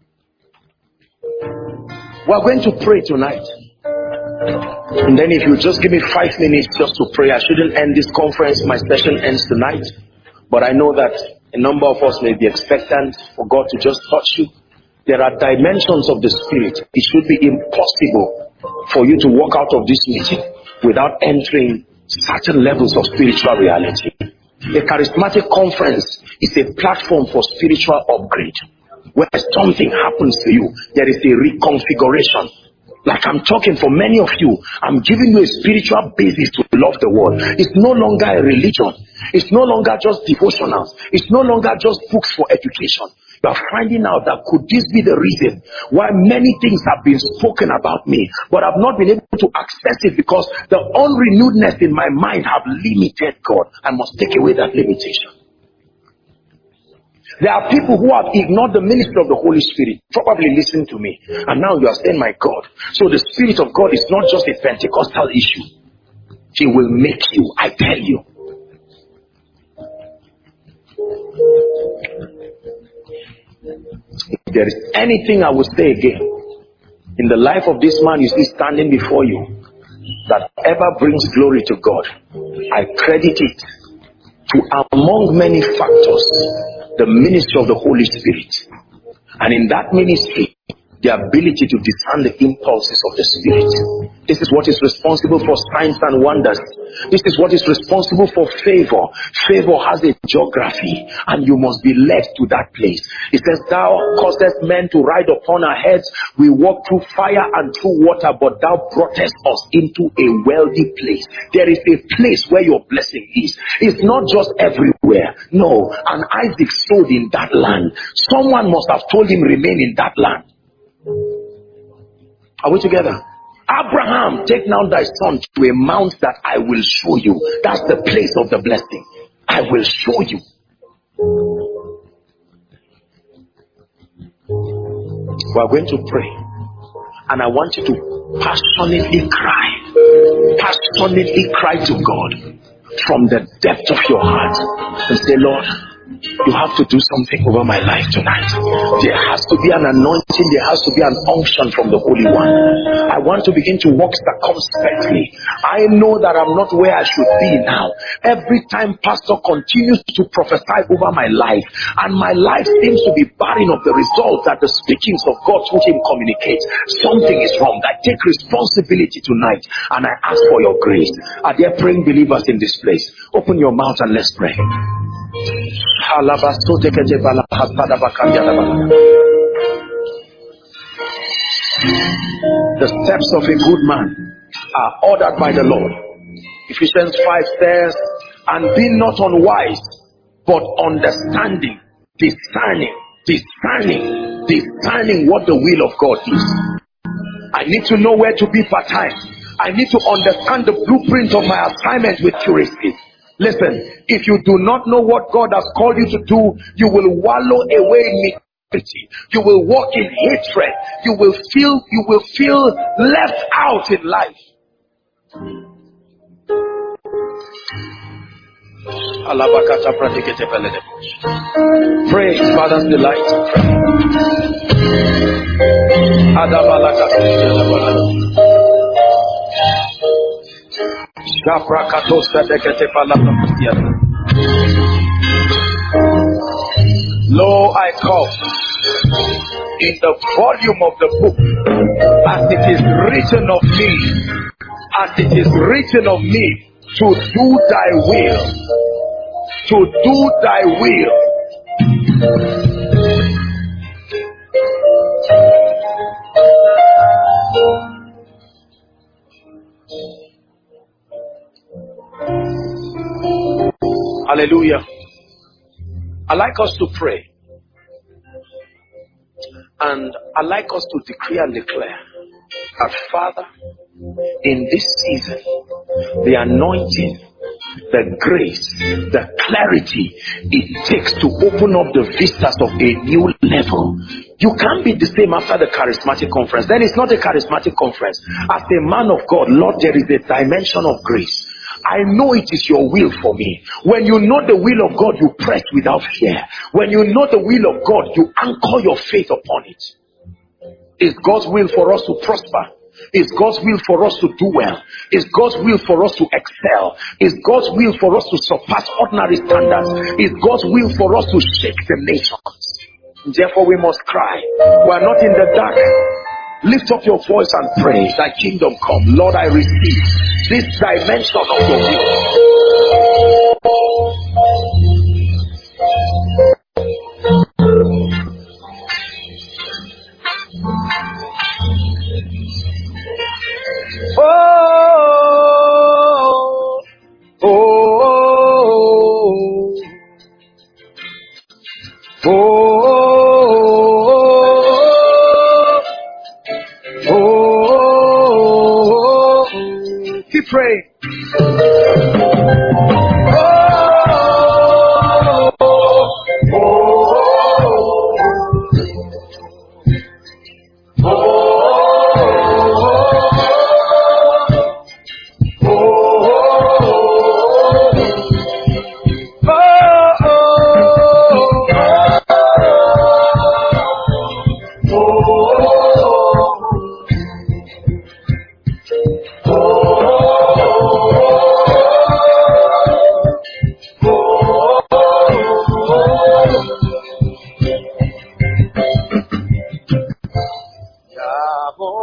We are going to pray tonight. And then if you just give me five minutes just to pray. I shouldn't end this conference. My session ends tonight. But I know that a number of us may be expectant for God to just touch you. There are dimensions of the Spirit. It should be impossible for you to walk out of this meeting without entering certain levels of spiritual reality. A charismatic conference is a platform for spiritual upgrade. When something happens to you, there is a reconfiguration. Like I'm talking for many of you, I'm giving you a spiritual basis to love the world. It's no longer a religion. It's no longer just devotionals. It's no longer just books for education. You are finding out that could this be the reason why many things have been spoken about me, but I've not been able to access it because the unrenewedness in my mind have limited God. I must take away that limitation. There are people who have ignored the ministry of the Holy Spirit. Probably listen to me. And now you are saying, my God. So the Spirit of God is not just a Pentecostal issue. He will make you, I tell you. If there is anything I will say again, in the life of this man you see standing before you, that ever brings glory to God, I credit it to, among many factors, the ministry of the Holy Spirit. And in that ministry, the ability to discern the impulses of the Spirit. This is what is responsible for signs and wonders. This is what is responsible for favor. Favor has a geography, and you must be led to that place. It says, thou causest men to ride upon our heads. We walk through fire and through water, but thou broughtest us into a wealthy place. There is a place where your blessing is. It's not just everywhere. No, and Isaac sowed in that land. Someone must have told him, remain in that land. Are we together? Abraham, take now thy son to a mount that I will show you. That's the place of the blessing. I will show you. We are going to pray, and I want you to passionately cry. Passionately cry to God from the depth of your heart and say, Lord, you have to do something over my life tonight. There has to be an anointing. There has to be an unction from the Holy One. I want to begin to walk circumspectly. I know that I'm not where I should be now. Every time pastor continues to prophesy over my life, and my life seems to be barren of the results that the speakings of God through him communicates, something is wrong. I take responsibility tonight, and I ask for your grace. Are there praying believers in this place? Open your mouth and let's pray. The steps of a good man are ordered by the Lord. Ephesians five says, and be not unwise, but understanding, discerning, discerning, discerning what the will of God is. I need to know where to be part-time. I need to understand the blueprint of my assignment with accuracy. Listen, if you do not know what God has called you to do, you will wallow away in mediocrity. You will walk in hatred. You will feel, you will feel left out in life. Pray, Father's delight. Lo, I come in the volume of the book, as it is written of me, as it is written of me, to do thy will, to do thy will. Hallelujah. I like us to pray, and I like us to decree and declare that, Father, in this season, the anointing, the grace, the clarity it takes to open up the vistas of a new level. You can't be the same after the charismatic conference. Then it's not a charismatic conference. As a man of God, Lord, there is a dimension of grace. I know it is your will for me. When you know the will of God, you press without fear. When you know the will of God, you anchor your faith upon it. It's God's will for us to prosper. It's God's will for us to do well. It's God's will for us to excel. It's God's will for us to surpass ordinary standards. It's God's will for us to shake the nations. Therefore we must cry. We are not in the dark. Lift up your voice and pray. Thy kingdom come. Lord, I receive this dimension of your will. Oh, oh, oh, oh, oh, keep praying. Oh, oh, oh.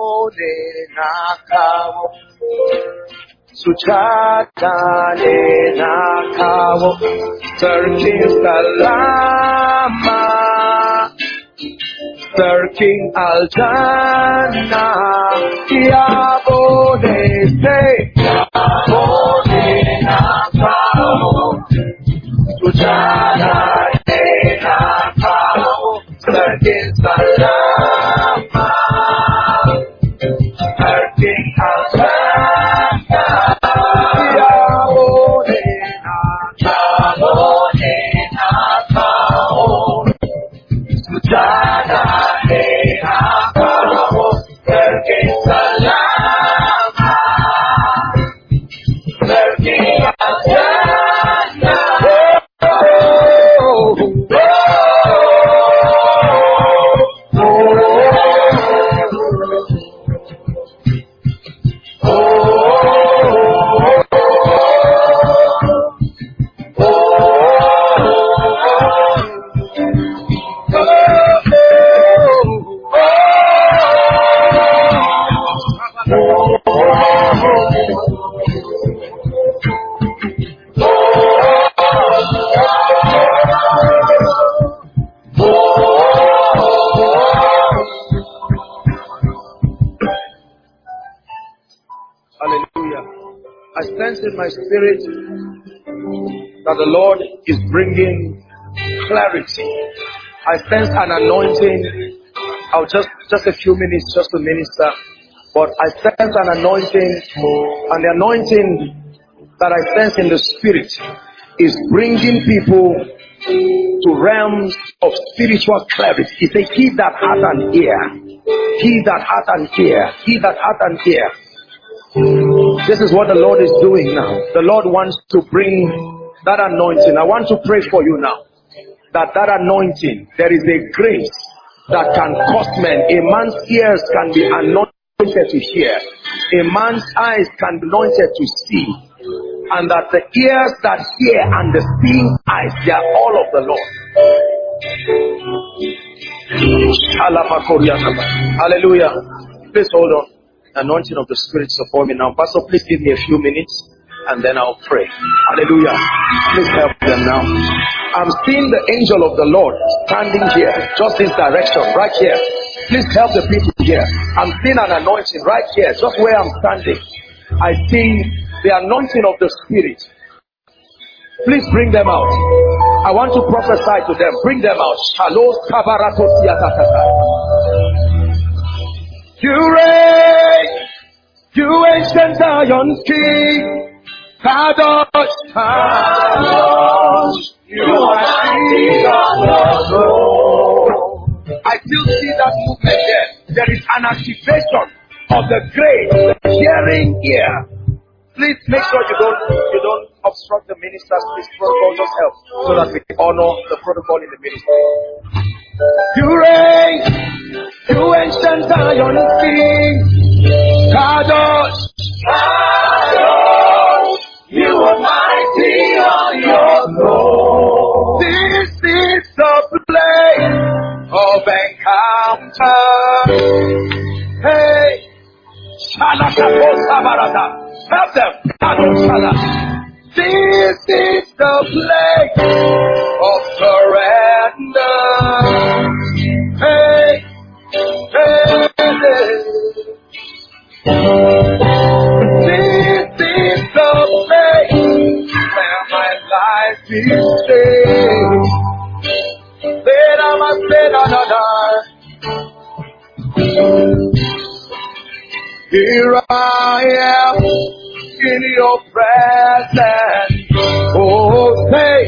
Sujatane nakawo Searching Salama Searching Aljana Yabone say Yabone nakawo Sujatane nakawo Searching Salama Searching Aljana In my spirit that the Lord is bringing clarity. I sense an anointing. I'll just just a few minutes just to minister, but I sense an anointing, and the anointing that I sense in the spirit is bringing people to realms of spiritual clarity. He says, "He that hath an ear, he that hath an ear, he that hath an ear." This is what the Lord is doing now. The Lord wants to bring that anointing. I want to pray for you now. That that anointing, there is a grace that can cause men. A man's ears can be anointed to hear. A man's eyes can be anointed to see. And that the ears that hear and the seeing eyes, they are all of the Lord. Hallelujah. Please hold on. Anointing of the Spirit support me now. Pastor, please give me a few minutes and then I'll pray. Hallelujah. Please help them now. I'm seeing the angel of the Lord standing here, just this direction, right here. Please help the people here. I'm seeing an anointing right here, just where I'm standing. I see the anointing of the Spirit. Please bring them out. I want to prophesy to them. Bring them out. Shalom. You reign, you ancient Zion's King, Kadosh, Kadosh, you are seated on the throne. I still see that movement there. There is an activation of the great hearing ear. Please make sure you don't you don't obstruct the ministers. Please, protocol, just help so that we honor the protocol in the ministry. You reign, you ancient Zion King, Kadosh, Kadosh, you are mighty on your throne. This is the place of encounter. Hey, help them. This is the place of surrender. Hey, hey, hey. This is the place where my life is saved. Then I must say another. Here I am in your presence. Oh, say.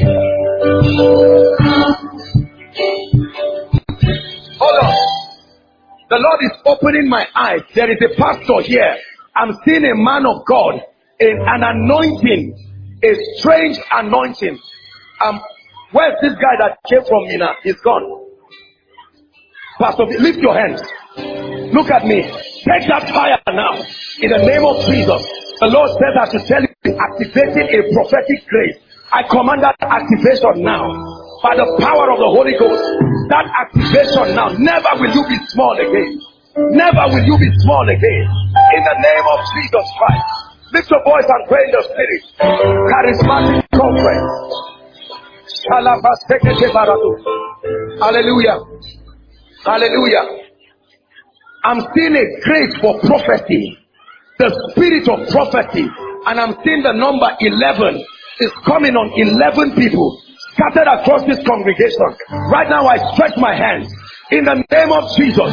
Hold on. The Lord is opening my eyes. There is a pastor here. I'm seeing a man of God in an anointing, a strange anointing. Um, where's this guy that came from Mina? He's gone. Pastor, lift your hands. Look at me. Take that fire now. In the name of Jesus. The Lord says I should tell you, activating a prophetic grace. I command that activation now. By the power of the Holy Ghost. That activation now. Never will you be small again. Never will you be small again. In the name of Jesus Christ. Lift your voice and pray in the spirit. Charismatic conference. Hallelujah. Hallelujah. I'm seeing a grace for prophecy. The spirit of prophecy. And I'm seeing the number eleven is coming on eleven people scattered across this congregation. Right now I stretch my hands in the name of Jesus.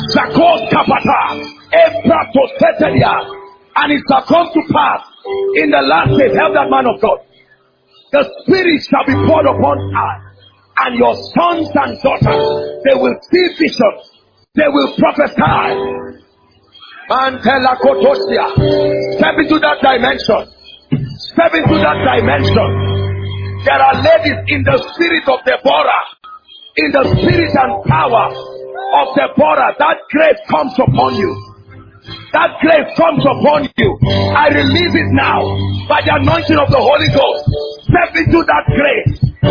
And it shall come to pass in the last days. Help that man of God. The spirit shall be poured upon us, and your sons and daughters, they will see visions, they will prophesy. Step into that dimension. Step into that dimension. There are ladies in the spirit of Deborah, in the spirit and power of Deborah. That grace comes upon you. That grace comes upon you. I release it now by the anointing of the Holy Ghost. Step into that grace.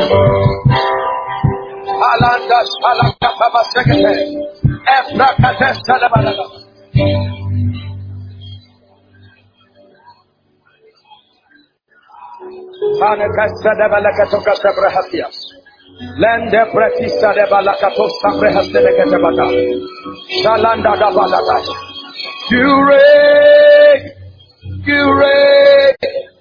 Lende precisa de balakato sabrehastelekete bata. Shalanda da balata. You reign, you reign,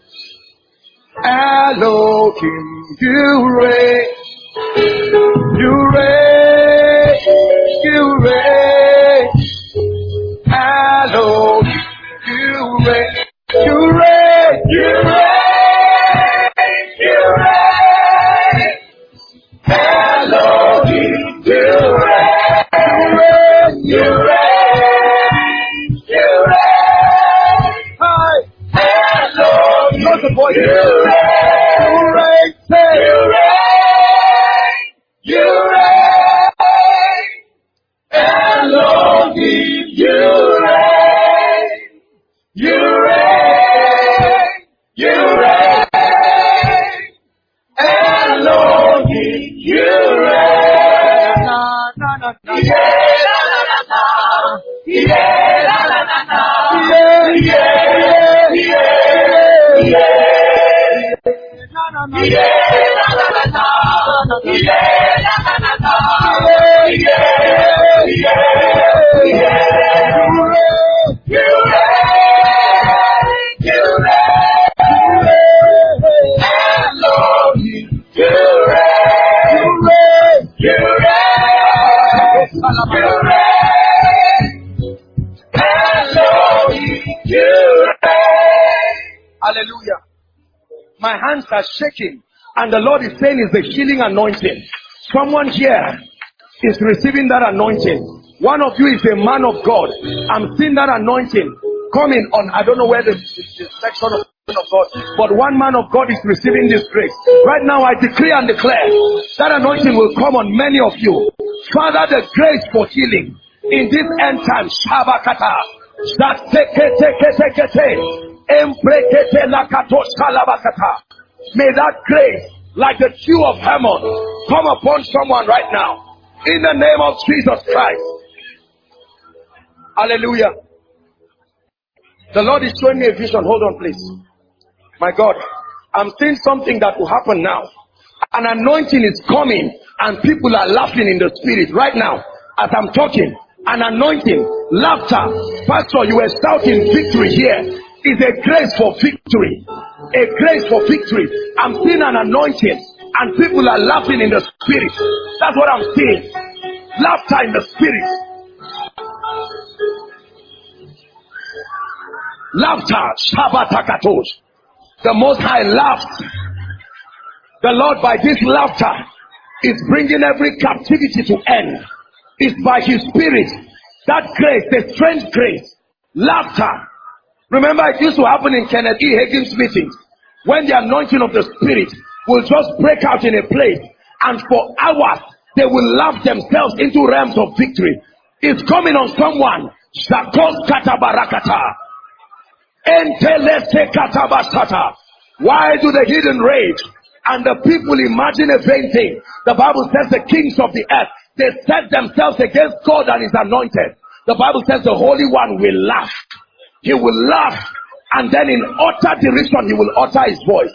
Elohim, you reign, you reign, you reign, Elohim, you reign, you reign, you reign, you reign, Elohim, you reign, you reign. The voice. You reign, you reign, you reign, Elohim, you reign, you reign, you reign, Elohim, you reign. Na na na na. Yeah, la la la la. Yeah, la la la la. Yeah, yeah, yeah. Hallelujah. My hands are shaking, and the Lord is saying it's the healing anointing. Someone here is receiving that anointing. One of you is a man of God. I'm seeing that anointing coming on. I don't know where the, the section of, of God, but one man of God is receiving this grace. Right now I decree and declare that anointing will come on many of you. Father, the grace for healing in this end time. Shabakata. May that grace, like the dew of Hermon, come upon someone right now. In the name of Jesus Christ. Hallelujah. The Lord is showing me a vision. Hold on, please. My God, I'm seeing something that will happen now. An anointing is coming, and people are laughing in the spirit right now as I'm talking. An anointing, laughter. Pastor, you were shouting victory here. Is a grace for victory. A grace for victory. I'm seeing an anointing, and people are laughing in the spirit. That's what I'm seeing. Laughter in the spirit. Laughter. Shabbatakatos. The Most High laughs. The Lord, by this laughter, is bringing every captivity to end. It's by His Spirit. That grace, the strange grace. Laughter. Remember, it used to happen in Kenneth E. Hagin's meetings, when the anointing of the Spirit will just break out in a place, and for hours they will laugh themselves into realms of victory. It's coming on someone. Why do the heathen rage and the people imagine a vain thing? The Bible says the kings of the earth, they set themselves against God and His anointed. The Bible says the Holy One will laugh. He will laugh, and then in utter derision, he will utter his voice.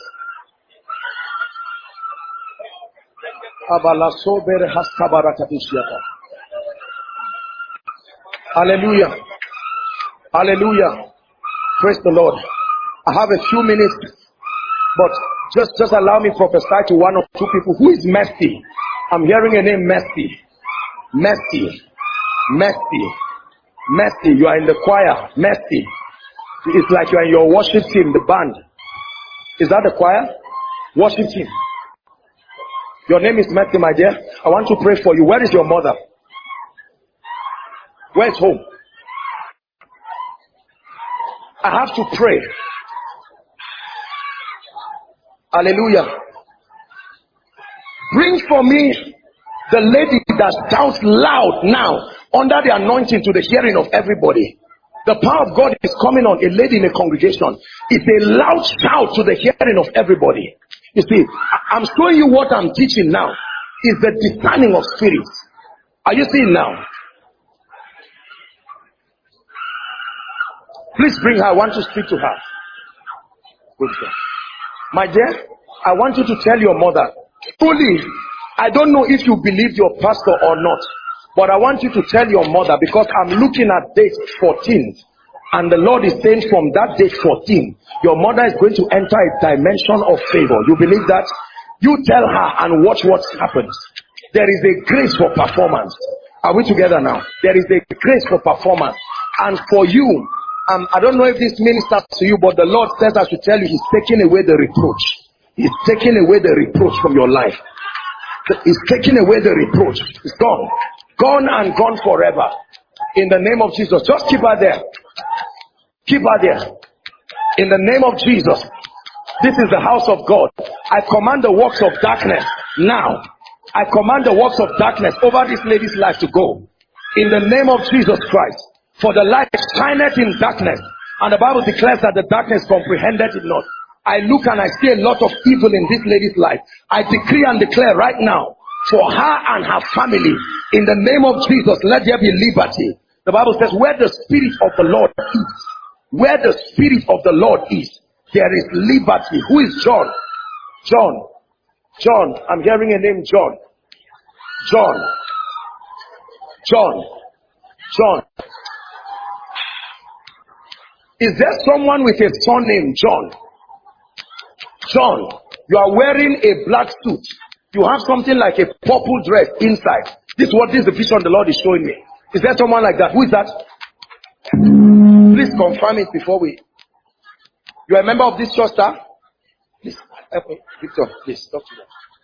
Hallelujah. Hallelujah. Praise the Lord. I have a few minutes, but just, just allow me to prophesy to one or two people. Who is Mercy? I'm hearing a name, Mercy. Mercy. Mercy. Mercy. You are in the choir. Mercy. It's like you are in your worship team, the band. Is that the choir? Worship team. Your name is Mercy, my dear. I want to pray for you. Where is your mother? Where is home? I have to pray. Hallelujah. Bring for me the lady that shouts loud now under the anointing to the hearing of everybody. The power of God is coming on a lady in a congregation. It's a loud shout to the hearing of everybody. You see, I'm showing you what I'm teaching now is the discerning of spirits. Are you seeing now? Please bring her. I want to speak to her. Good girl. My dear, I want you to tell your mother, truly, I don't know if you believe your pastor or not, but I want you to tell your mother, because I'm looking at date fourteen, and the Lord is saying from that date fourteen, your mother is going to enter a dimension of favor. You believe that? You tell her and watch what happens. There is a grace for performance. Are we together now? There is a grace for performance. And for you, Um, I don't know if this ministers to you, but the Lord says I should tell you, He's taking away the reproach. He's taking away the reproach from your life. He's taking away the reproach. It's gone. Gone and gone forever. In the name of Jesus. Just keep her there. Keep her there. In the name of Jesus. This is the house of God. I command the works of darkness now. I command the works of darkness over this lady's life to go. In the name of Jesus Christ. For the light shineth in darkness, and the Bible declares that the darkness comprehended it not. I look and I see a lot of evil in this lady's life. I decree and declare right now, for her and her family, in the name of Jesus, let there be liberty. The Bible says, where the Spirit of the Lord is, where the Spirit of the Lord is, there is liberty. Who is John? John. John. I'm hearing a name, John. John. John. John. Is there someone with a son named John? John, you are wearing a black suit. You have something like a purple dress inside. This is what this is the vision the Lord is showing me. Is there someone like that? Who is that? Please confirm it before we... You are a member of this church, sir? Please, help me. Victor, please, talk to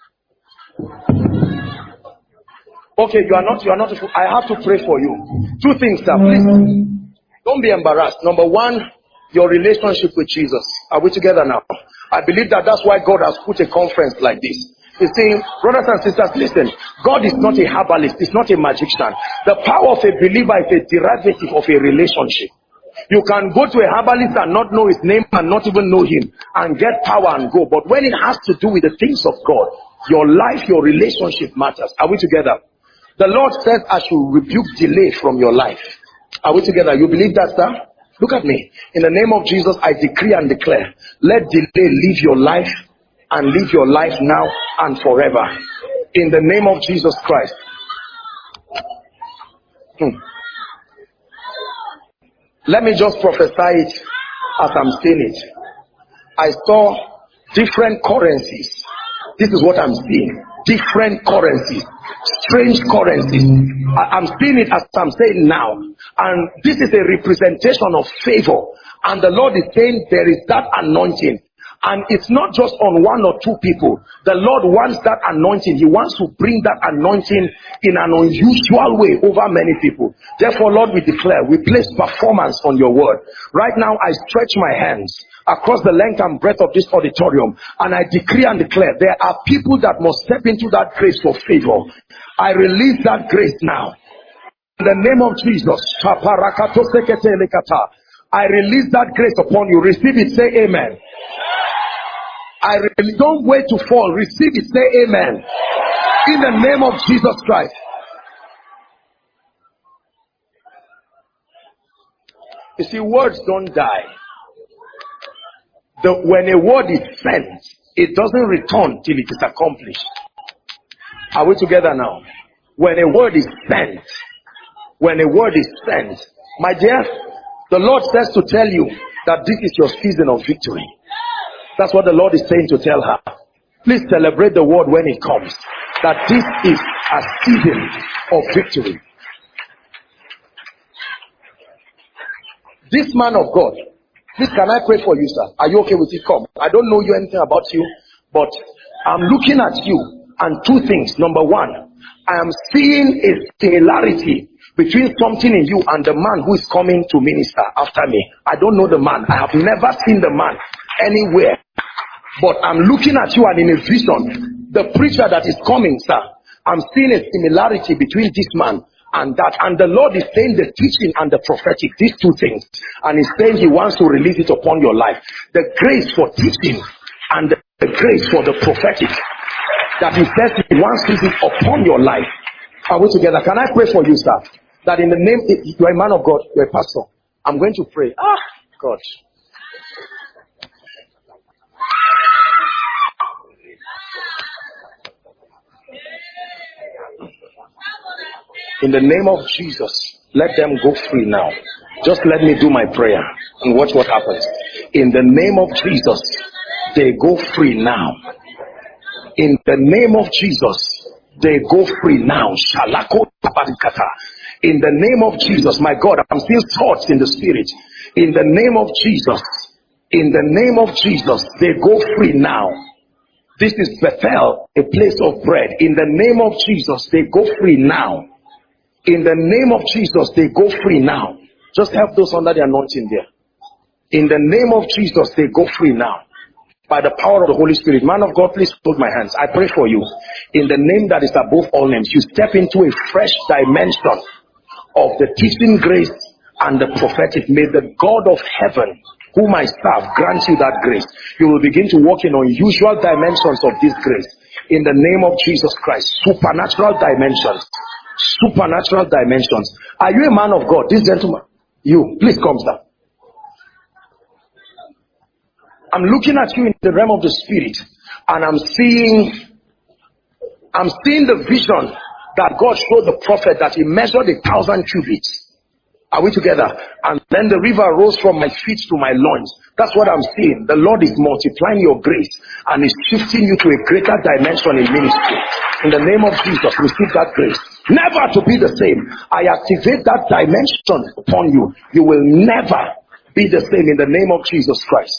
them. Okay, you are not, you are not... I have to pray for you. Two things, sir, please. Don't be embarrassed. Number one, your relationship with Jesus. Are we together now? I believe that that's why God has put a conference like this. He's saying, brothers and sisters, listen, God is not a herbalist. He's not a magician. The power of a believer is a derivative of a relationship. You can go to a herbalist and not know his name and not even know him and get power and go. But when it has to do with the things of God, your life, your relationship matters. Are we together? The Lord says I should rebuke delay from your life. Are we together? You believe that, sir? Look at me. In the name of Jesus, I decree and declare, let delay leave your life and live your life now and forever. In the name of Jesus Christ. Hmm. Let me just prophesy it as I'm saying it. I saw different currencies. This is what I'm seeing. Different currencies. Strange currencies. I, I'm seeing it as I'm saying now. And this is a representation of favor. And the Lord is saying there is that anointing. And it's not just on one or two people. The Lord wants that anointing. He wants to bring that anointing in an unusual way over many people. Therefore, Lord, we declare, we place performance on your word. Right now, I stretch my hands across the length and breadth of this auditorium, and I decree and declare there are people that must step into that grace for favor. I release that grace now. In the name of Jesus. I release that grace upon you. Receive it. Say amen. I really don't wait to fall. Receive it. Say amen. In the name of Jesus Christ. You see, words don't die. The, when a word is sent, it doesn't return till it is accomplished. Are we together now? When a word is sent, when a word is sent, my dear, the Lord says to tell you that this is your season of victory. That's what the Lord is saying to tell her. Please celebrate the word when it comes. That this is a season of victory. This man of God, please can I pray for you, sir? Are you okay with it? Come. I don't know you anything about you, but I'm looking at you and two things. Number one, I am seeing a similarity between something in you and the man who is coming to minister after me. I don't know the man. I have never seen the man anywhere. But I'm looking at you and in a vision, the preacher that is coming, sir, I'm seeing a similarity between this man and that. And the Lord is saying the teaching and the prophetic, these two things. And he's saying he wants to release it upon your life. The grace for teaching and the, the grace for the prophetic. That he says he wants to do upon your life. Are we together? Can I pray for you, sir? That in the name, you're a man of God, you're a pastor. I'm going to pray. Ah, God. In the name of Jesus, let them go free now. Just let me do my prayer and watch what happens. In the name of Jesus, they go free now. In the name of Jesus, they go free now. In the name of Jesus, my God, I'm seeing thoughts in the spirit. In the name of Jesus, in the name of Jesus, they go free now. This is Bethel, a place of bread. In the name of Jesus, they go free now. In the name of Jesus, they go free now. Just help those under the anointing there. In the name of Jesus, they go free now. By the power of the Holy Spirit. Man of God, please hold my hands. I pray for you. In the name that is above all names, you step into a fresh dimension of the teaching grace and the prophetic. May the God of heaven, whom I serve, grant you that grace. You will begin to walk in unusual dimensions of this grace. In the name of Jesus Christ. Supernatural dimensions. Supernatural dimensions. Are you a man of God? This gentleman. You. Please come, sir. I'm looking at you in the realm of the spirit, and I'm seeing, I'm seeing the vision that God showed the prophet that he measured a thousand cubits. Are we together? And then the river rose from my feet to my loins. That's what I'm seeing. The Lord is multiplying your grace and is shifting you to a greater dimension in ministry. In the name of Jesus, receive that grace. Never to be the same. I activate that dimension upon you. You will never be the same in the name of Jesus Christ.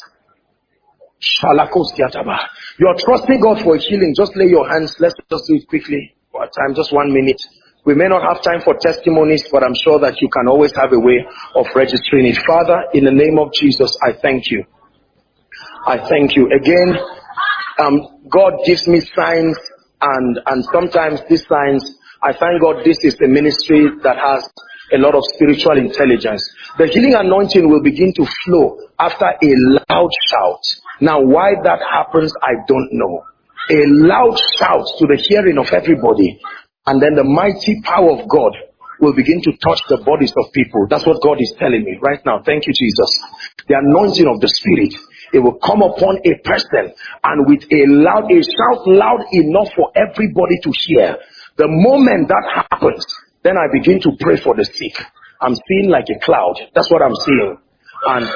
You are trusting God for healing. Just lay your hands. Let's just do it quickly for a time, just one minute. We may not have time for testimonies, but I'm sure that you can always have a way of registering it. Father, in the name of Jesus, I thank you. I thank you. Again, um, God gives me signs, and, and sometimes these signs, I thank God this is a ministry that has a lot of spiritual intelligence. The healing anointing will begin to flow after a loud shout. Now, why that happens, I don't know. A loud shout to the hearing of everybody, and then the mighty power of God will begin to touch the bodies of people. That's what God is telling me right now. Thank you, Jesus. The anointing of the Spirit, it will come upon a person, and with a loud, a shout loud enough for everybody to hear. The moment that happens, then I begin to pray for the sick. I'm seeing like a cloud. That's what I'm seeing. And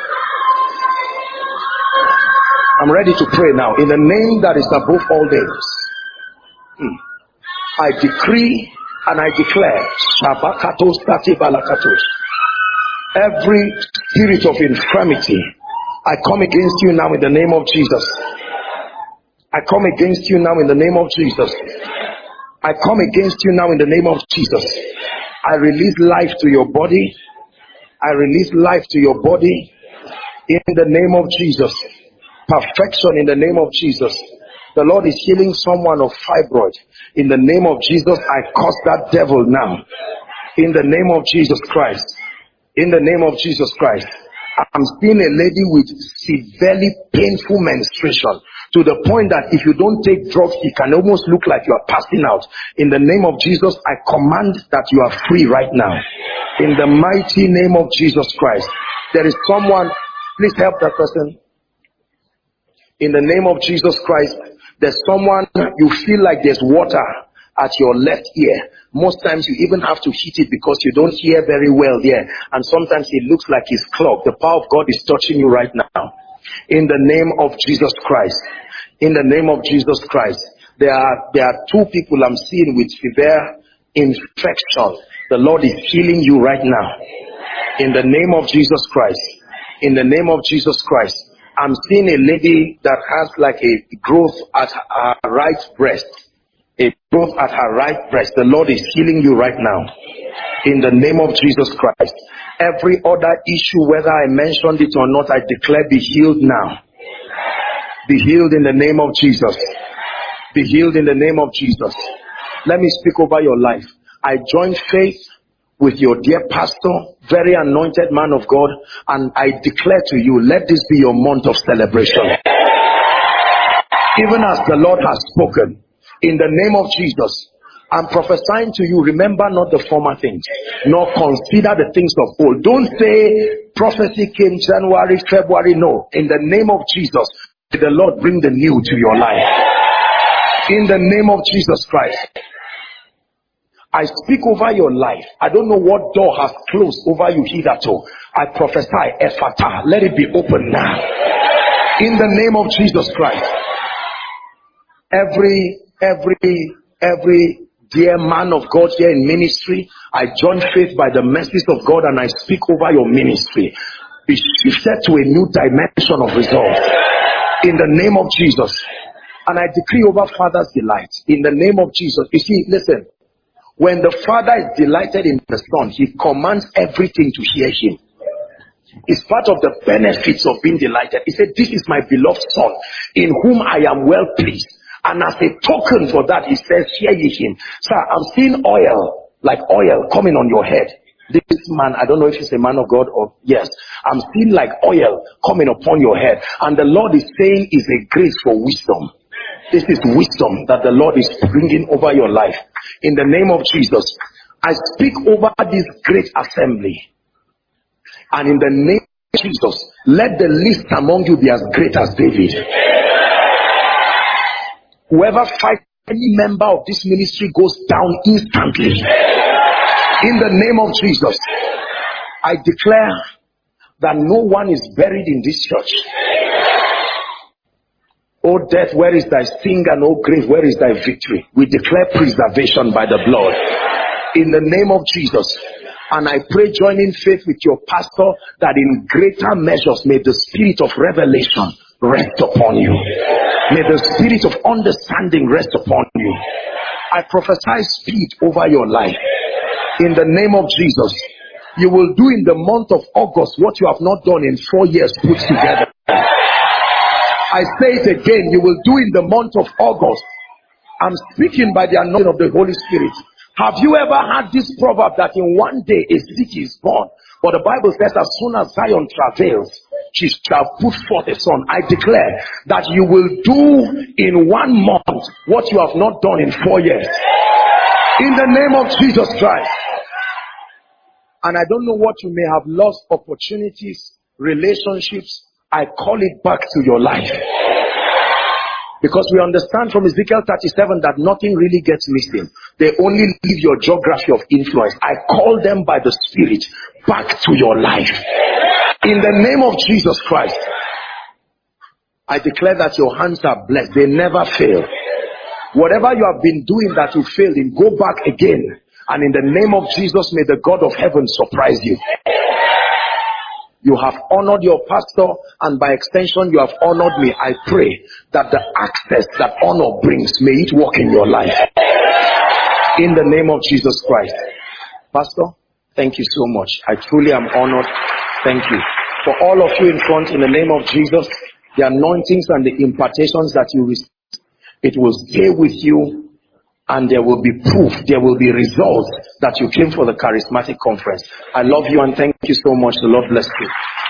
I'm ready to pray now. In the name that is above all names, hmm. I decree and I declare, every spirit of infirmity, I come against you now in the name of Jesus. I come against you now in the name of Jesus. I come against you now in the name of Jesus. I release life to your body. I release life to your body in the name of Jesus. Perfection in the name of Jesus. The Lord is healing someone of fibroid. In the name of Jesus, I curse that devil now. In the name of Jesus Christ. In the name of Jesus Christ. I'm seeing a lady with severely painful menstruation, to the point that if you don't take drugs, it can almost look like you are passing out. In the name of Jesus, I command that you are free right now. In the mighty name of Jesus Christ. There is someone, please help that person. In the name of Jesus Christ, there's someone, you feel like there's water at your left ear. Most times you even have to hit it because you don't hear very well there. And sometimes it looks like it's clogged. The power of God is touching you right now. In the name of Jesus Christ. In the name of Jesus Christ. There are, there are two people I'm seeing with severe infection. The Lord is healing you right now. In the name of Jesus Christ. In the name of Jesus Christ. I'm seeing a lady that has like a growth at her right breast. A growth at her right breast. The Lord is healing you right now. In the name of Jesus Christ. Every other issue, whether I mentioned it or not, I declare be healed now. Be healed in the name of Jesus. Be healed in the name of Jesus. Let me speak over your life. I join faith with your dear pastor, very anointed man of God, and I declare to you, let this be your month of celebration. Even as the Lord has spoken, in the name of Jesus, I'm prophesying to you, remember not the former things, nor consider the things of old. Don't say prophecy came January, February. No. In the name of Jesus, the Lord bring the new to your life. In the name of Jesus Christ. I speak over your life. I don't know what door has closed over you hitherto. I prophesy, Ephata, let it be open now. In the name of Jesus Christ. Every, every, every dear man of God here in ministry, I join faith by the mercies of God and I speak over your ministry. Be shifted to a new dimension of results. In the name of Jesus. And I decree over Father's delight. In the name of Jesus. You see, listen. When the Father is delighted in the Son, He commands everything to hear Him. It's part of the benefits of being delighted. He said, this is my beloved Son, in whom I am well pleased. And as a token for that, He says, hear ye Him. Sir, I'm seeing oil, like oil coming on your head. This man, I don't know if he's a man of God or yes. I'm seeing like oil coming upon your head. And the Lord is saying is a grace for wisdom. This is wisdom that the Lord is bringing over your life. In the name of Jesus, I speak over this great assembly. And in the name of Jesus, let the least among you be as great as David. Whoever fights any member of this ministry goes down instantly. In the name of Jesus, I declare that no one is buried in this church. O death, where is thy sting, and O grave, where is thy victory? We declare preservation by the blood. In the name of Jesus. And I pray, joining faith with your pastor, that in greater measures may the spirit of revelation rest upon you. May the spirit of understanding rest upon you. I prophesy speed over your life. In the name of Jesus. You will do in the month of August what you have not done in four years put together. I say it again, you will do in the month of August. I'm speaking by the anointing of the Holy Spirit. Have you ever had this proverb that in one day a city is born? But the Bible says as soon as Zion travails, she shall put forth a son. I declare that you will do in one month what you have not done in four years. In the name of Jesus Christ. And I don't know what you may have lost, opportunities, relationships. I call it back to your life. Because we understand from Ezekiel thirty-seven that nothing really gets missing. They only leave your geography of influence. I call them by the Spirit back to your life. In the name of Jesus Christ. I declare that your hands are blessed. They never fail. Whatever you have been doing that you failed in, go back again. And in the name of Jesus, may the God of heaven surprise you. You have honored your pastor, and by extension, you have honored me. I pray that the access that honor brings, may it work in your life. In the name of Jesus Christ. Pastor, thank you so much. I truly am honored. Thank you. For all of you in front, in the name of Jesus, the anointings and the impartations that you receive, it will stay with you, and there will be proof, there will be results that you came for the charismatic conference. I love you and thank you so much. The Lord bless you.